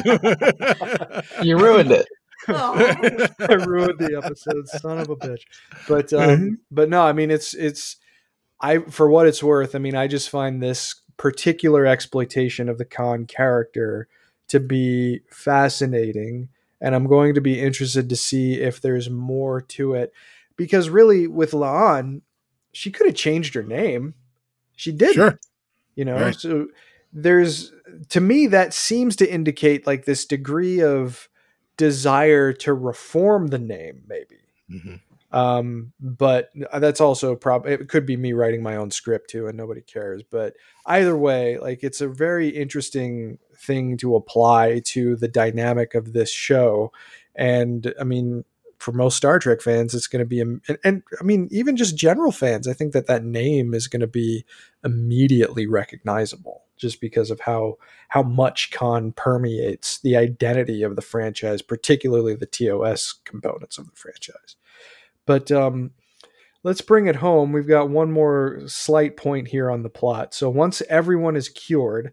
Speaker 3: You ruined it.
Speaker 2: Oh.
Speaker 1: I ruined the episode, son of a bitch. But um, but no, I mean it's it's I for what it's worth, I mean I just find this particular exploitation of the Khan character to be fascinating, and I'm going to be interested to see if there's more to it, because really with La'an, she could have changed her name. She didn't. Sure. You know, right. So there's, to me, that seems to indicate like this degree of desire to reform the name, maybe. Mm-hmm. Um, but that's also probably, it could be me writing my own script too, and nobody cares. But either way, like it's a very interesting thing to apply to the dynamic of this show. And I mean, for most Star Trek fans, it's going to be, and, and I mean, even just general fans, I think that that name is going to be immediately recognizable, just because of how how much Khan permeates the identity of the franchise, particularly the T O S components of the franchise. But um, let's bring it home. We've got one more slight point here on the plot. So once everyone is cured,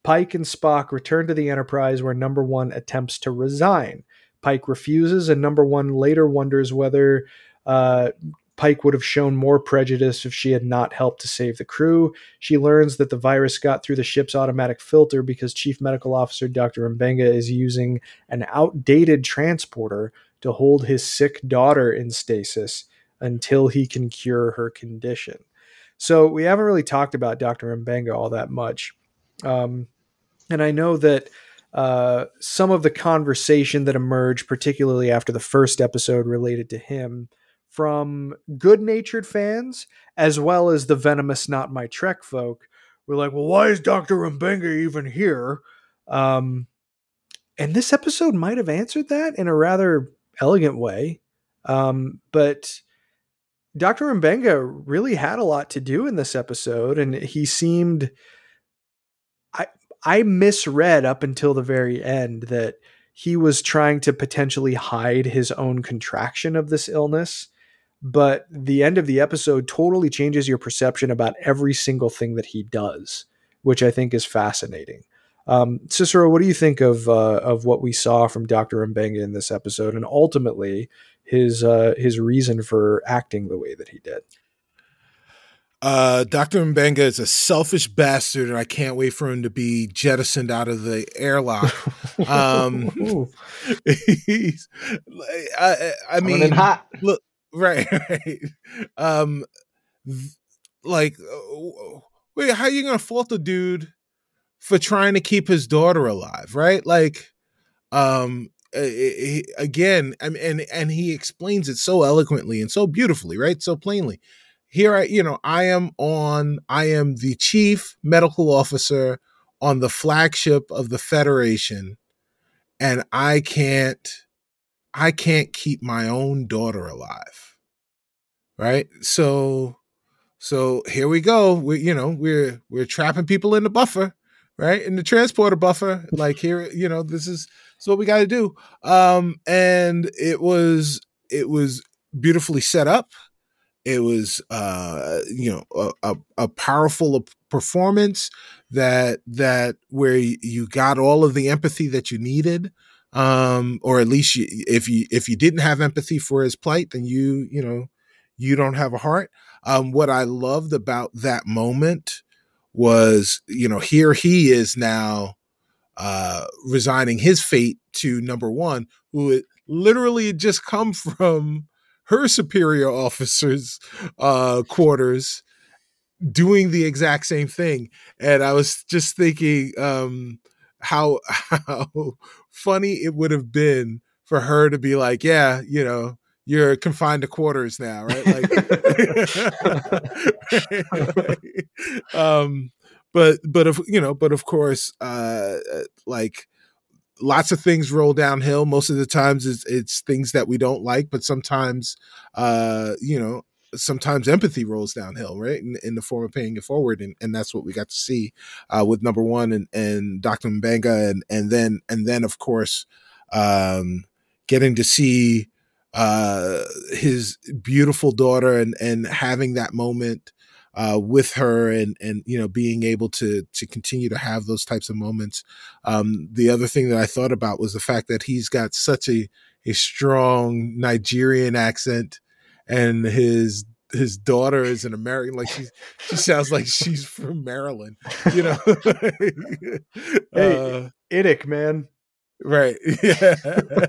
Speaker 1: Pike and Spock return to the Enterprise, where Number One attempts to resign. Pike refuses, and Number One later wonders whether uh, Pike would have shown more prejudice if she had not helped to save the crew. She learns that the virus got through the ship's automatic filter because Chief Medical Officer Doctor Mbenga is using an outdated transporter to hold his sick daughter in stasis until he can cure her condition. So we haven't really talked about Doctor Mbenga all that much. Um, and I know that uh, some of the conversation that emerged, particularly after the first episode, related to him from good-natured fans, as well as the venomous Not My Trek folk, were like, well, why is Doctor Mbenga even here? Um, and this episode might have answered that in a rather elegant way. Um, but Doctor Mbenga really had a lot to do in this episode, and he seemed... I I misread up until the very end that he was trying to potentially hide his own contraction of this illness, but the end of the episode totally changes your perception about every single thing that he does, which I think is fascinating. Um, Cicero, what do you think of uh, of what we saw from Doctor Mbenga in this episode, and ultimately his uh, his reason for acting the way that he did?
Speaker 4: Uh, Doctor Mbenga is a selfish bastard, and I can't wait for him to be jettisoned out of the airlock. Um, he's, I, I mean,
Speaker 3: Coming in hot.
Speaker 4: Look, right, right. Um, like, wait, how are you gonna fault the dude for trying to keep his daughter alive, right? Like, um, again, I mean, and and he explains it so eloquently and so beautifully, right? So plainly. Here, I, you know, I am on, I am the chief medical officer on the flagship of the Federation, and I can't, I can't keep my own daughter alive. Right. So, so here we go. We, you know, we're, we're trapping people in the buffer, right? In the transporter buffer. Like here, you know, this is, this is what we got to do. Um, and it was, it was beautifully set up. It was, uh, you know, a, a, a powerful performance that that where you got all of the empathy that you needed, um, or at least you, if you if you didn't have empathy for his plight, then you you know you don't have a heart. Um, what I loved about that moment was, you know, here he is now uh, resigning his fate to Number One, who had literally had just come from her superior officer's uh, quarters doing the exact same thing. And I was just thinking um, how, how funny it would have been for her to be like, yeah, you know, you're confined to quarters now, right? Like, um, but, but of, you know, but of course, uh, like, lots of things roll downhill. Most of the times it's, it's things that we don't like, but sometimes, uh, you know, sometimes empathy rolls downhill, right? In, in the form of paying it forward. And, and that's what we got to see, uh, with Number One and, and Doctor Mbenga. And, and then, and then of course, um, getting to see, uh, his beautiful daughter and, and having that moment, Uh, with her and, and, you know, being able to, to continue to have those types of moments. Um, the other thing that I thought about was the fact that he's got such a, a strong Nigerian accent, and his, his daughter is an American. Like she, she sounds like she's from Maryland, you know?
Speaker 1: Hey,
Speaker 4: uh,
Speaker 1: Idic, man.
Speaker 4: Right. Yeah.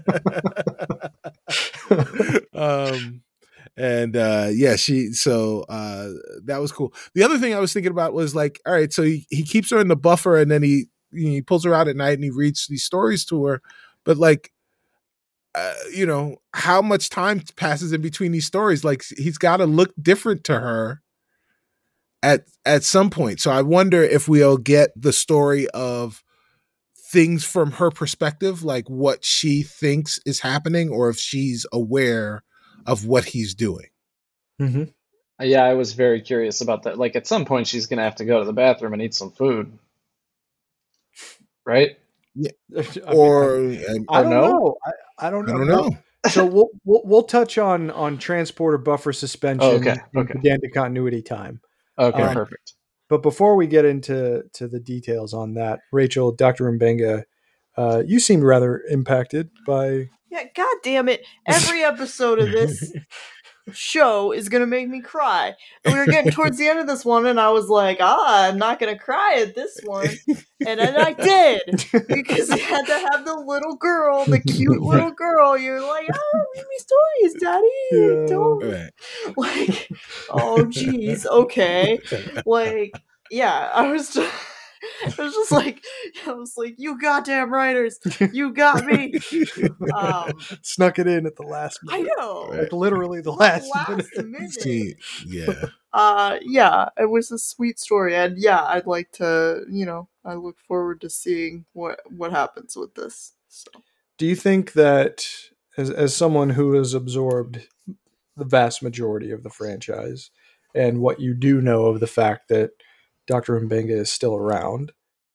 Speaker 4: um, And uh, yeah, she, so uh, that was cool. The other thing I was thinking about was like, all right, so he, he keeps her in the buffer, and then he, he pulls her out at night and he reads these stories to her. But like, uh, you know, how much time passes in between these stories? Like he's got to look different to her at, at some point. So I wonder if we'll get the story of things from her perspective, like what she thinks is happening, or if she's aware of what he's doing.
Speaker 1: Mm-hmm.
Speaker 3: Yeah, I was very curious about that. Like at some point she's going to have to go to the bathroom and eat some food. Right?
Speaker 4: Yeah.
Speaker 1: I
Speaker 4: or
Speaker 1: mean,
Speaker 4: and,
Speaker 1: I, I don't
Speaker 3: no?
Speaker 1: know. I, I don't know.
Speaker 4: I don't know.
Speaker 1: So we'll, we'll we'll touch on on transporter buffer suspension
Speaker 3: Oh, okay.
Speaker 1: and
Speaker 3: Okay.
Speaker 1: pedantic continuity time.
Speaker 3: Okay,
Speaker 1: Um,
Speaker 3: perfect.
Speaker 1: But before we get into to the details on that, Rachel, Doctor Mbenga, uh, you seemed rather impacted by.
Speaker 2: Yeah, god damn it. Every episode of this show is gonna make me cry. And we were getting towards the end of this one, and I was like, ah, I'm not gonna cry at this one. And then I did. Because you had to have the little girl, the cute little girl. You're like, oh, read me stories, daddy.
Speaker 1: Yeah.
Speaker 2: Don't.
Speaker 4: Right.
Speaker 2: Like, oh, jeez, okay. Like, yeah, I was just. I was just like, I was like, you goddamn writers, you got me. Um,
Speaker 1: Snuck it in at the last minute.
Speaker 2: I know.
Speaker 1: Like literally the last,
Speaker 2: last
Speaker 1: minute.
Speaker 2: minute.
Speaker 4: See, yeah.
Speaker 2: Uh, yeah, it was a sweet story, and yeah, I'd like to, you know, I look forward to seeing what what happens with this. So,
Speaker 1: do you think that, as as someone who has absorbed the vast majority of the franchise, and what you do know of the fact that Doctor Mbenga is still around,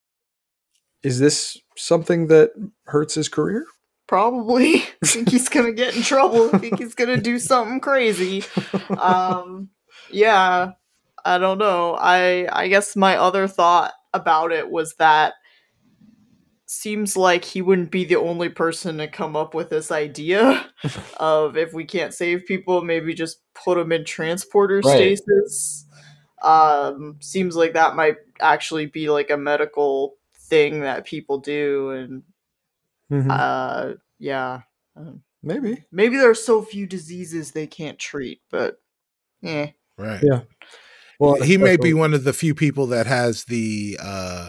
Speaker 1: is this something that hurts his career?
Speaker 2: probably. I think he's gonna get in trouble. I think he's gonna do something crazy. Um, yeah, I don't know. I I guess my other thought about it was that seems like he wouldn't be the only person to come up with this idea of if we can't save people, maybe just put them in transporter
Speaker 3: Right.
Speaker 2: stasis. Um, seems like that might actually be like a medical thing that people do, and
Speaker 1: Mhm.
Speaker 2: uh, yeah, um,
Speaker 1: Maybe.
Speaker 2: maybe there are so few diseases they can't treat, but eh.
Speaker 4: Right.
Speaker 1: Yeah. Well,
Speaker 4: he may be
Speaker 1: especially-
Speaker 4: one of the few people that has the uh,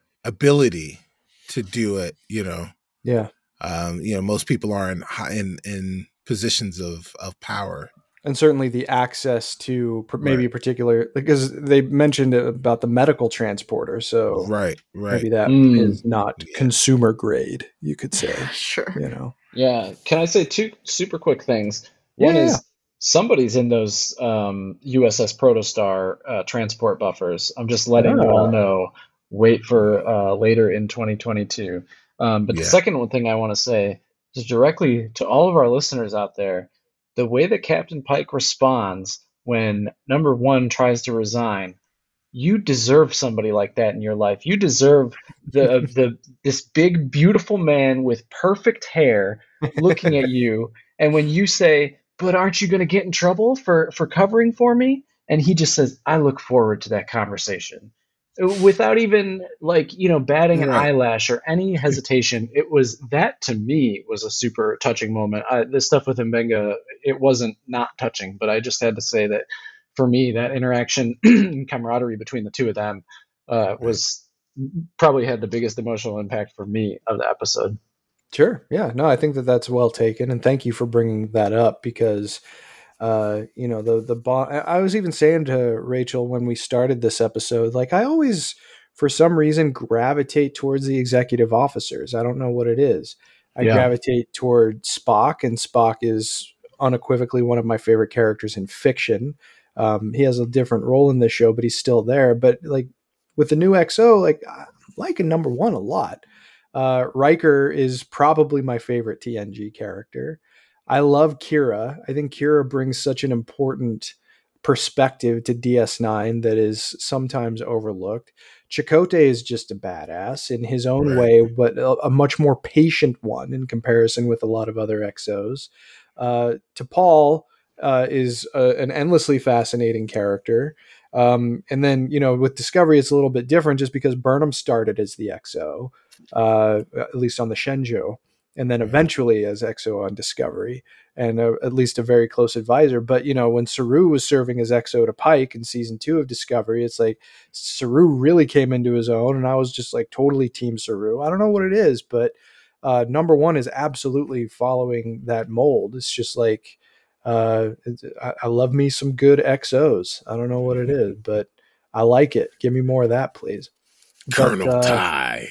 Speaker 4: ability to do it. You know,
Speaker 1: Yeah.
Speaker 4: um, you know, most people are in hi- in in positions of of power.
Speaker 1: And certainly the access to pr- maybe
Speaker 4: Right.
Speaker 1: particular, because they mentioned it about the medical transporter. So
Speaker 4: Right. Right.
Speaker 1: maybe that
Speaker 3: Mm.
Speaker 1: is not
Speaker 4: Yeah.
Speaker 1: consumer grade, you could say,
Speaker 2: Sure.
Speaker 1: you know?
Speaker 3: Yeah. Can I say two super quick things? One
Speaker 1: Yeah.
Speaker 3: is somebody's in those um, U S S Protostar uh, transport buffers. I'm just letting you all
Speaker 1: Ah.
Speaker 3: know. Wait for uh, later in twenty twenty-two. Um, but
Speaker 4: Yeah.
Speaker 3: the second one thing I want to say is directly to all of our listeners out there, the way that Captain Pike responds when number one tries to resign, you deserve somebody like that in your life. You deserve the the this big beautiful man with perfect hair looking at you, and when you say, "But aren't you going to get in trouble for for covering for me?" and he just says, "I look forward to that conversation." Without even like, you know, batting an
Speaker 4: Right.
Speaker 3: eyelash or any hesitation. It was that to me was a super touching moment. I, the stuff with Mbenga, it wasn't not touching, but I just had to say that for me, that interaction and camaraderie between the two of them uh, was probably had the biggest emotional impact for me of the episode.
Speaker 1: Sure. Yeah. No, I think that that's well taken. And thank you for bringing that up because, uh, you know, the, the bond, I was even saying to Rachel when we started this episode, like I always, for some reason, gravitate towards the executive officers. I don't know what it is. I
Speaker 3: Yeah.
Speaker 1: gravitate toward Spock, and Spock is unequivocally one of my favorite characters in fiction. Um, he has a different role in this show, but he's still there. But like with the new X O, like I like a number one a lot. Uh, Riker is probably my favorite T N G character. I love Kira. I think Kira brings such an important perspective to D S nine that is sometimes overlooked. Chakotay is just a badass in his own
Speaker 4: Right.
Speaker 1: way, but a, a much more patient one in comparison with a lot of other X Os. Uh, T'Pol uh, is a, an endlessly fascinating character. Um, and then, you know, with Discovery, it's a little bit different just because Burnham started as the X O, uh, at least on the Shenzhou, and then eventually as X O on Discovery, and uh, at least a very close advisor. But, you know, when Saru was serving as X O to Pike in season two of Discovery, it's like Saru really came into his own, and I was just like totally team Saru. I don't know what it is, but uh, number one is absolutely following that mold. It's just like, uh, it's, I, I love me some good X Os. I don't know what it is, but I like it. Give me more of that, please.
Speaker 4: Colonel
Speaker 1: But, uh,
Speaker 4: Ty.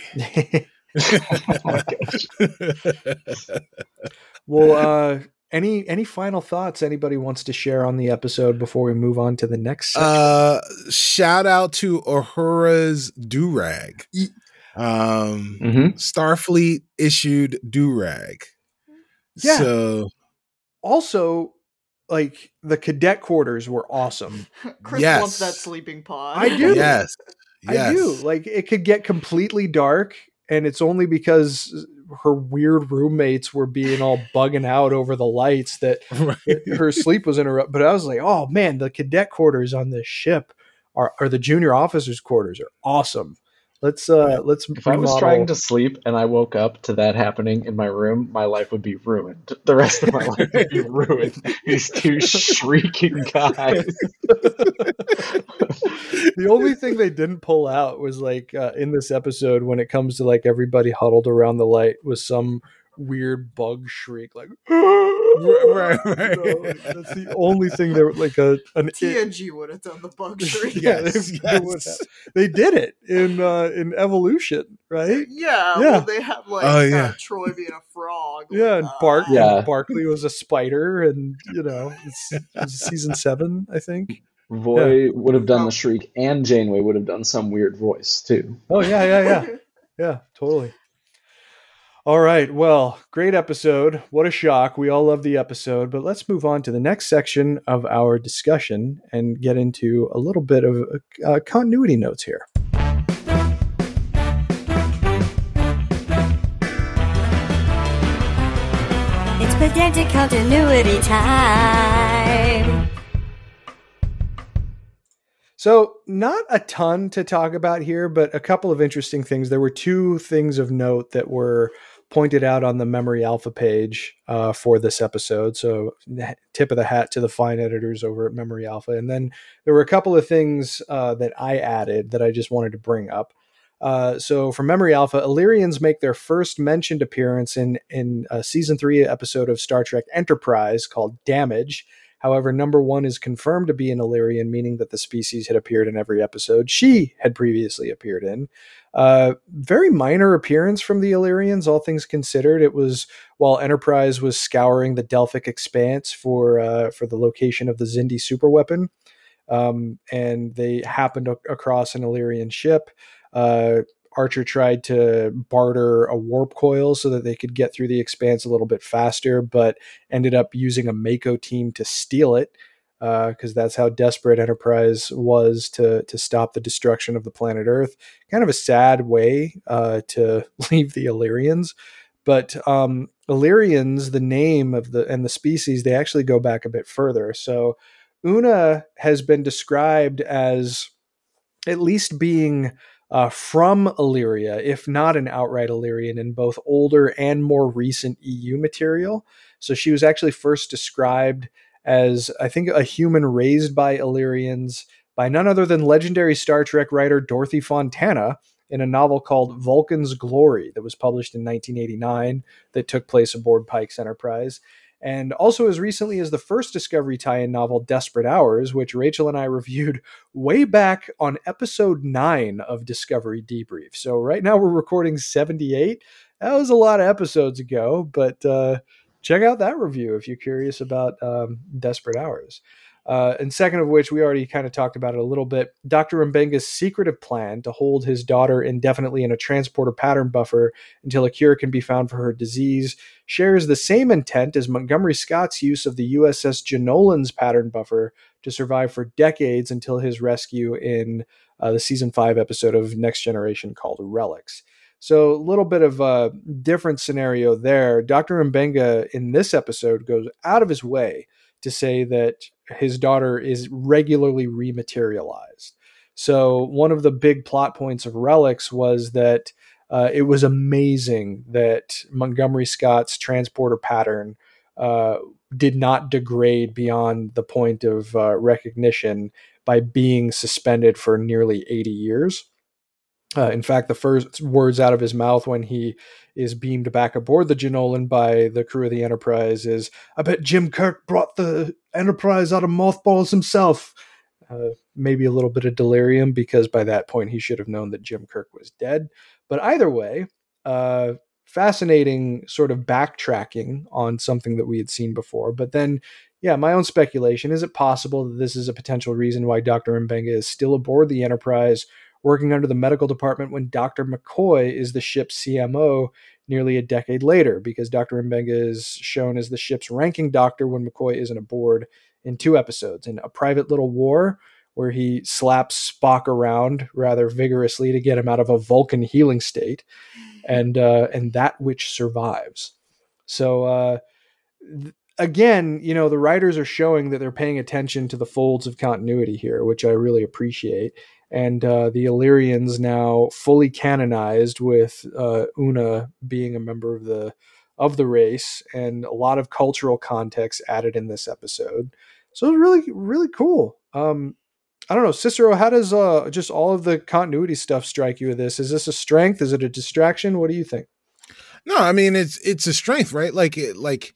Speaker 3: Oh my gosh.
Speaker 1: well, uh, any any final thoughts anybody wants to share on the episode before we move on to the next section?
Speaker 4: Uh, shout out to Uhura's do-rag. Um,
Speaker 3: Mhm.
Speaker 4: Starfleet issued do-rag.
Speaker 1: Yeah.
Speaker 4: So
Speaker 1: Also, like the cadet quarters were awesome.
Speaker 2: Chris
Speaker 4: Yes.
Speaker 2: wants that sleeping pod.
Speaker 1: I do.
Speaker 4: Yes. Yes.
Speaker 1: I do. Like it could get completely dark, and it's only because her weird roommates were being all bugging out over the lights that,
Speaker 4: Right.
Speaker 1: that her sleep was interrupted. But I was like, oh man, the cadet quarters on this ship are, or the junior officers' quarters are awesome. Let's uh let's
Speaker 3: If I was
Speaker 1: remodel-
Speaker 3: trying to sleep and I woke up to that happening in my room, my life would be ruined. The rest of my life would be ruined. These two shrieking guys.
Speaker 1: The only thing they didn't pull out was like uh, in this episode when it comes to like everybody huddled around the light was some weird bug shriek like
Speaker 4: right, right.
Speaker 1: You know, like, that's the only thing they were like a an
Speaker 2: T N G would have done the bug shriek.
Speaker 1: yeah,
Speaker 4: Yes,
Speaker 1: they, they would
Speaker 4: yes.
Speaker 1: have. They did it in uh, in Evolution, right?
Speaker 2: Yeah,
Speaker 1: Yeah.
Speaker 2: well, they have like
Speaker 4: Oh,
Speaker 2: uh,
Speaker 4: yeah.
Speaker 2: Troy being a frog.
Speaker 1: Yeah,
Speaker 2: like,
Speaker 1: and Bark,
Speaker 2: uh,
Speaker 3: Yeah.
Speaker 1: and Barkley was a spider, and you know, it's, it's season seven, I think.
Speaker 3: Voy would have done
Speaker 2: Oh.
Speaker 3: the shriek, and Janeway would have done some weird voice too.
Speaker 1: Oh yeah, yeah, yeah, yeah, totally. All right, well, great episode. What a shock. We all love the episode, but let's move on to the next section of our discussion and get into a little bit of uh, continuity notes here.
Speaker 5: It's pedantic continuity time.
Speaker 1: So, not a ton to talk about here, but a couple of interesting things. There were two things of note that were pointed out on the Memory Alpha page uh, for this episode. So, tip of the hat to the fine editors over at Memory Alpha. And then there were a couple of things uh, that I added that I just wanted to bring up. Uh, so, for Memory Alpha, Illyrians make their first mentioned appearance in in a season three episode of Star Trek Enterprise called Damage. However, number one is confirmed to be an Illyrian, meaning that the species had appeared in every episode she had previously appeared in. Uh, very minor appearance from the Illyrians, all things considered. It was while Enterprise was scouring the Delphic Expanse for uh, for the location of the Xindi superweapon, um, and they happened a- across an Illyrian ship. Uh, Archer tried to barter a warp coil so that they could get through the Expanse a little bit faster, but ended up using a Mako team to steal it, because uh, that's how desperate Enterprise was to to stop the destruction of the planet Earth. Kind of a sad way uh, to leave the Illyrians. But um, Illyrians, the name of the and the species, they actually go back a bit further. So Una has been described as at least being Uh, from Illyria, if not an outright Illyrian, in both older and more recent E U material. So she was actually first described as, I think, a human raised by Illyrians by none other than legendary Star Trek writer Dorothy Fontana in a novel called Vulcan's Glory that was published in nineteen eighty-nine that took place aboard Pike's Enterprise. And also as recently as the first Discovery tie-in novel, Desperate Hours, which Rachel and I reviewed way back on episode nine of Discovery Debrief. So right now we're recording seventy-eight. That was a lot of episodes ago, but uh, check out that review if you're curious about um, Desperate Hours. Uh, and second of which, we already kind of talked about it a little bit, Doctor Mbenga's secretive plan to hold his daughter indefinitely in a transporter pattern buffer until a cure can be found for her disease shares the same intent as Montgomery Scott's use of the U S S Jenolan's pattern buffer to survive for decades until his rescue in uh, the season five episode of Next Generation called Relics. So a little bit of a different scenario there. Doctor Mbenga in this episode goes out of his way to say that his daughter is regularly rematerialized. So one of the big plot points of Relics was that uh, it was amazing that Montgomery Scott's transporter pattern uh, did not degrade beyond the point of uh, recognition by being suspended for nearly eighty years. Uh, in fact, the first words out of his mouth when he is beamed back aboard the Jenolan by the crew of the Enterprise is, "I bet Jim Kirk brought the Enterprise out of mothballs himself." Uh, maybe a little bit of delirium, because by that point he should have known that Jim Kirk was dead. But either way, uh, fascinating sort of backtracking on something that we had seen before. But then, yeah, my own speculation, is it possible that this is a potential reason why Doctor Mbenga is still aboard the Enterprise, working under the medical department when Doctor McCoy is the ship's C M O nearly a decade later, because Doctor Mbenga is shown as the ship's ranking doctor when McCoy isn't aboard in two episodes. In A Private Little War, where he slaps Spock around rather vigorously to get him out of a Vulcan healing state, and uh, and That Which Survives. So uh, th- again, you know, the writers are showing that they're paying attention to the folds of continuity here, which I really appreciate. And uh, the Illyrians now fully canonized, with uh, Una being a member of the of the race, and a lot of cultural context added in this episode. So it's really, really cool. Um, I don't know, Cicero, how does uh, just all of the continuity stuff strike you with this? Is this a strength? Is it a distraction? What do you think?
Speaker 4: No, I mean, it's it's a strength, right? Like it, like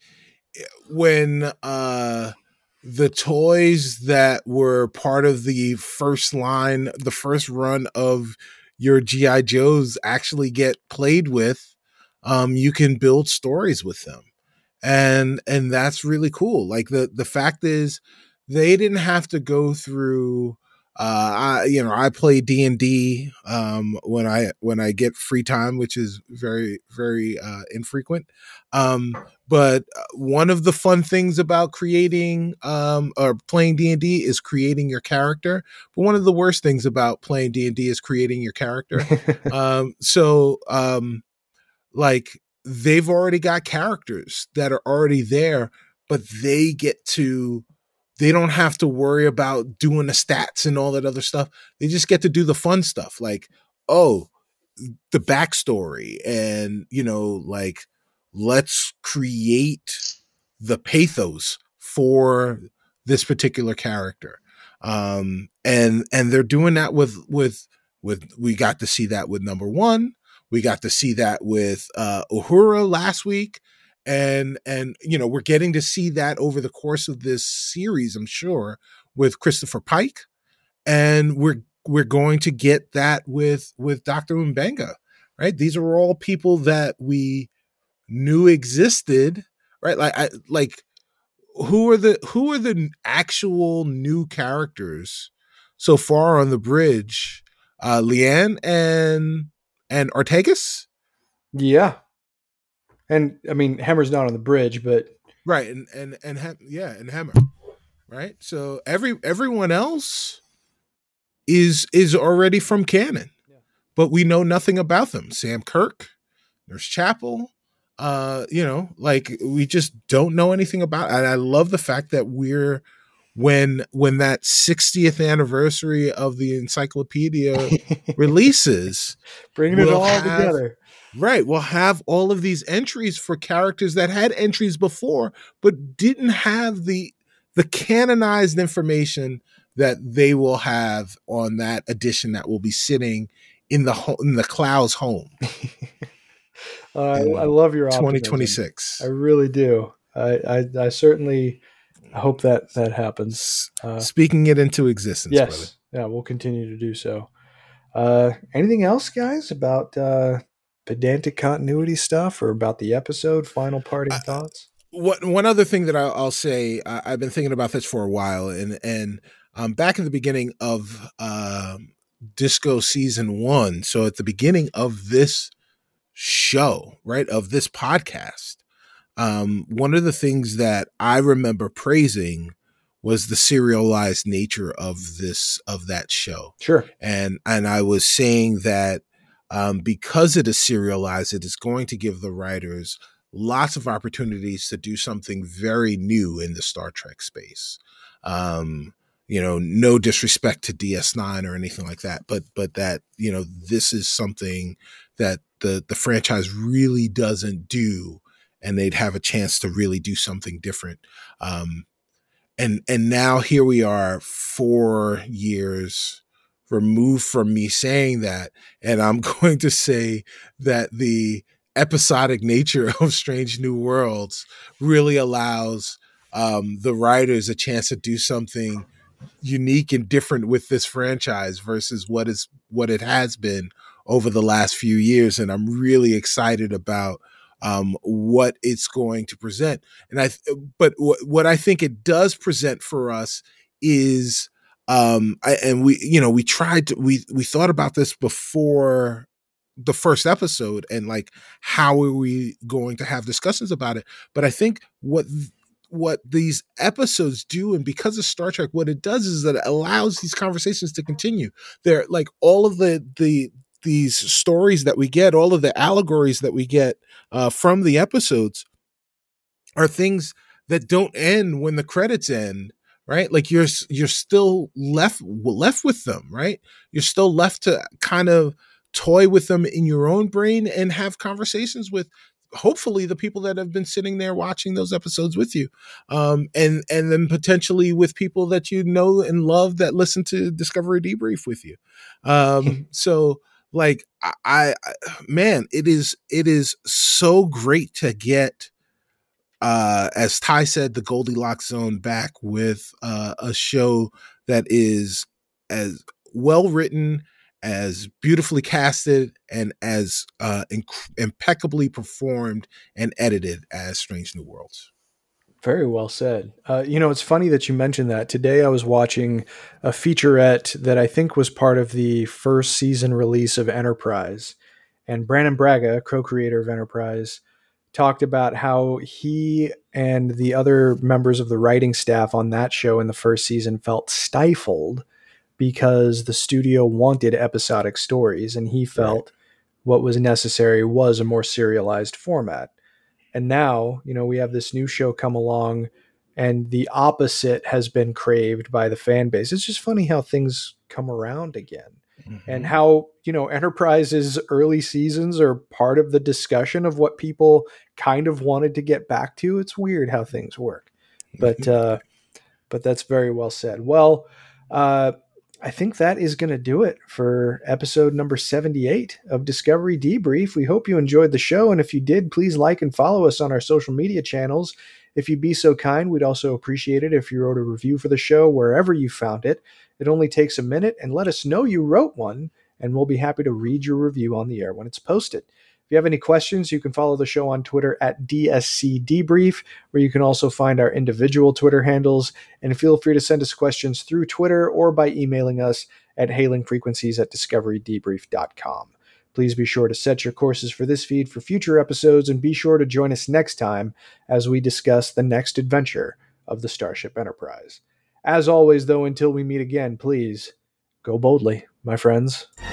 Speaker 4: when uh, the toys that were part of the first line, the first run of your G I. Joes actually get played with, um, you can build stories with them. And and that's really cool. Like the the fact is, they didn't have to go through. Uh, I you know I play D and D um, when I when I get free time, which is very very uh, infrequent. Um, but one of the fun things about creating um, or playing D and D is creating your character. But one of the worst things about playing D and D is creating your character. um, so um, like. They've already got characters that are already there, but they get to, they don't have to worry about doing the stats and all that other stuff. They just get to do the fun stuff. Like, oh, the backstory, and, you know, like, let's create the pathos for this particular character. Um, and, and they're doing that with, with, with, we got to see that with number one. We got to see that with uh, Uhura last week. And, and, you know, we're getting to see that over the course of this series, I'm sure, with Christopher Pike. And we're, we're going to get that with, with Doctor Mbenga, right? These are all people that we knew existed, right? Like, I, like who are the, who are the actual new characters so far on the bridge? Uh, Leanne and, And Ortegas?
Speaker 1: Yeah. And I mean, Hemmer's not on the bridge, but
Speaker 4: right. And, and, and, Hem- yeah. And Hemmer. Right. So every, everyone else is, is already from canon, yeah. But we know nothing about them. Sam Kirk, Nurse Chapel, uh, you know, like we just don't know anything about it. And I love the fact that we're, when, when that sixtieth anniversary of the encyclopedia releases,
Speaker 1: bringing
Speaker 4: we'll
Speaker 1: it all
Speaker 4: have,
Speaker 1: together.
Speaker 4: Right. We'll have all of these entries for characters that had entries before, but didn't have the, the canonized information that they will have on that edition that will be sitting in the ho- in the Clouds home.
Speaker 1: uh, I love your optimism.
Speaker 4: twenty twenty-six.
Speaker 1: I really do. I, I, I certainly hope that that happens. Uh,
Speaker 4: Speaking it into existence.
Speaker 1: Yes.
Speaker 4: Brother.
Speaker 1: Yeah, we'll continue to do so. Uh, anything else, guys, about uh, pedantic continuity stuff or about the episode? Final parting uh, thoughts?
Speaker 4: What one other thing that I'll, I'll say, uh, I've been thinking about this for a while, and and um, back in the beginning of uh, Disco season one, so at the beginning of this show, right, of this podcast, um, one of the things that I remember praising was the serialized nature of this, of that show.
Speaker 1: Sure.
Speaker 4: And, and I was saying that um, because it is serialized, it is going to give the writers lots of opportunities to do something very new in the Star Trek space. Um, you know, no disrespect to D S nine or anything like that, but, but that, you know, this is something that the, the franchise really doesn't do, and they'd have a chance to really do something different. Um, and, and now here we are four years removed from me saying that. And I'm going to say that the episodic nature of Strange New Worlds really allows um, the writers a chance to do something unique and different with this franchise versus what is what it has been over the last few years. And I'm really excited about um, what it's going to present. And I, but w- what I think it does present for us is um, I, and we, you know, we tried to, we, we thought about this before the first episode and like, how are we going to have discussions about it? But I think what, what these episodes do, and because of Star Trek, what it does is that it allows these conversations to continue. They're like all of the, the, these stories that we get, all of the allegories that we get uh, from the episodes are things that don't end when the credits end, right? Like you're, you're still left, left with them, right? You're still left to kind of toy with them in your own brain and have conversations with hopefully the people that have been sitting there watching those episodes with you. Um, and, and then potentially with people that you know and love that listen to Discovery Debrief with you. Um, so like, I, I, man, it is, it is so great to get, uh, as Ty said, the Goldilocks zone back with, uh, a show that is as well written, as beautifully casted, and as uh, inc- impeccably performed and edited as Strange New Worlds.
Speaker 1: Very well said. Uh, you know, it's funny that you mentioned that. Today I was watching a featurette that I think was part of the first season release of Enterprise. And Brandon Braga, co-creator of Enterprise, talked about how he and the other members of the writing staff on that show in the first season felt stifled because the studio wanted episodic stories, and he felt right. what was necessary was a more serialized format. And now, you know, we have this new show come along, and the opposite has been craved by the fan base. It's just funny how things come around again. Mm-hmm. And how, you know, Enterprise's early seasons are part of the discussion of what people kind of wanted to get back to. It's weird how things work. But, uh, but that's very well said. Well, uh, I think that is going to do it for episode number seventy-eight of Discovery Debrief. We hope you enjoyed the show. And if you did, please like and follow us on our social media channels. If you'd be so kind, we'd also appreciate it if you wrote a review for the show wherever you found it. It only takes a minute, and let us know you wrote one, and we'll be happy to read your review on the air when it's posted. If you have any questions, you can follow the show on Twitter at D S C Debrief, where you can also find our individual Twitter handles. And feel free to send us questions through Twitter or by emailing us at hailingfrequencies at discovery debrief dot com. Please be sure to set your courses for this feed for future episodes, and be sure to join us next time as we discuss the next adventure of the Starship Enterprise. As always, though, until we meet again, please go boldly, my friends.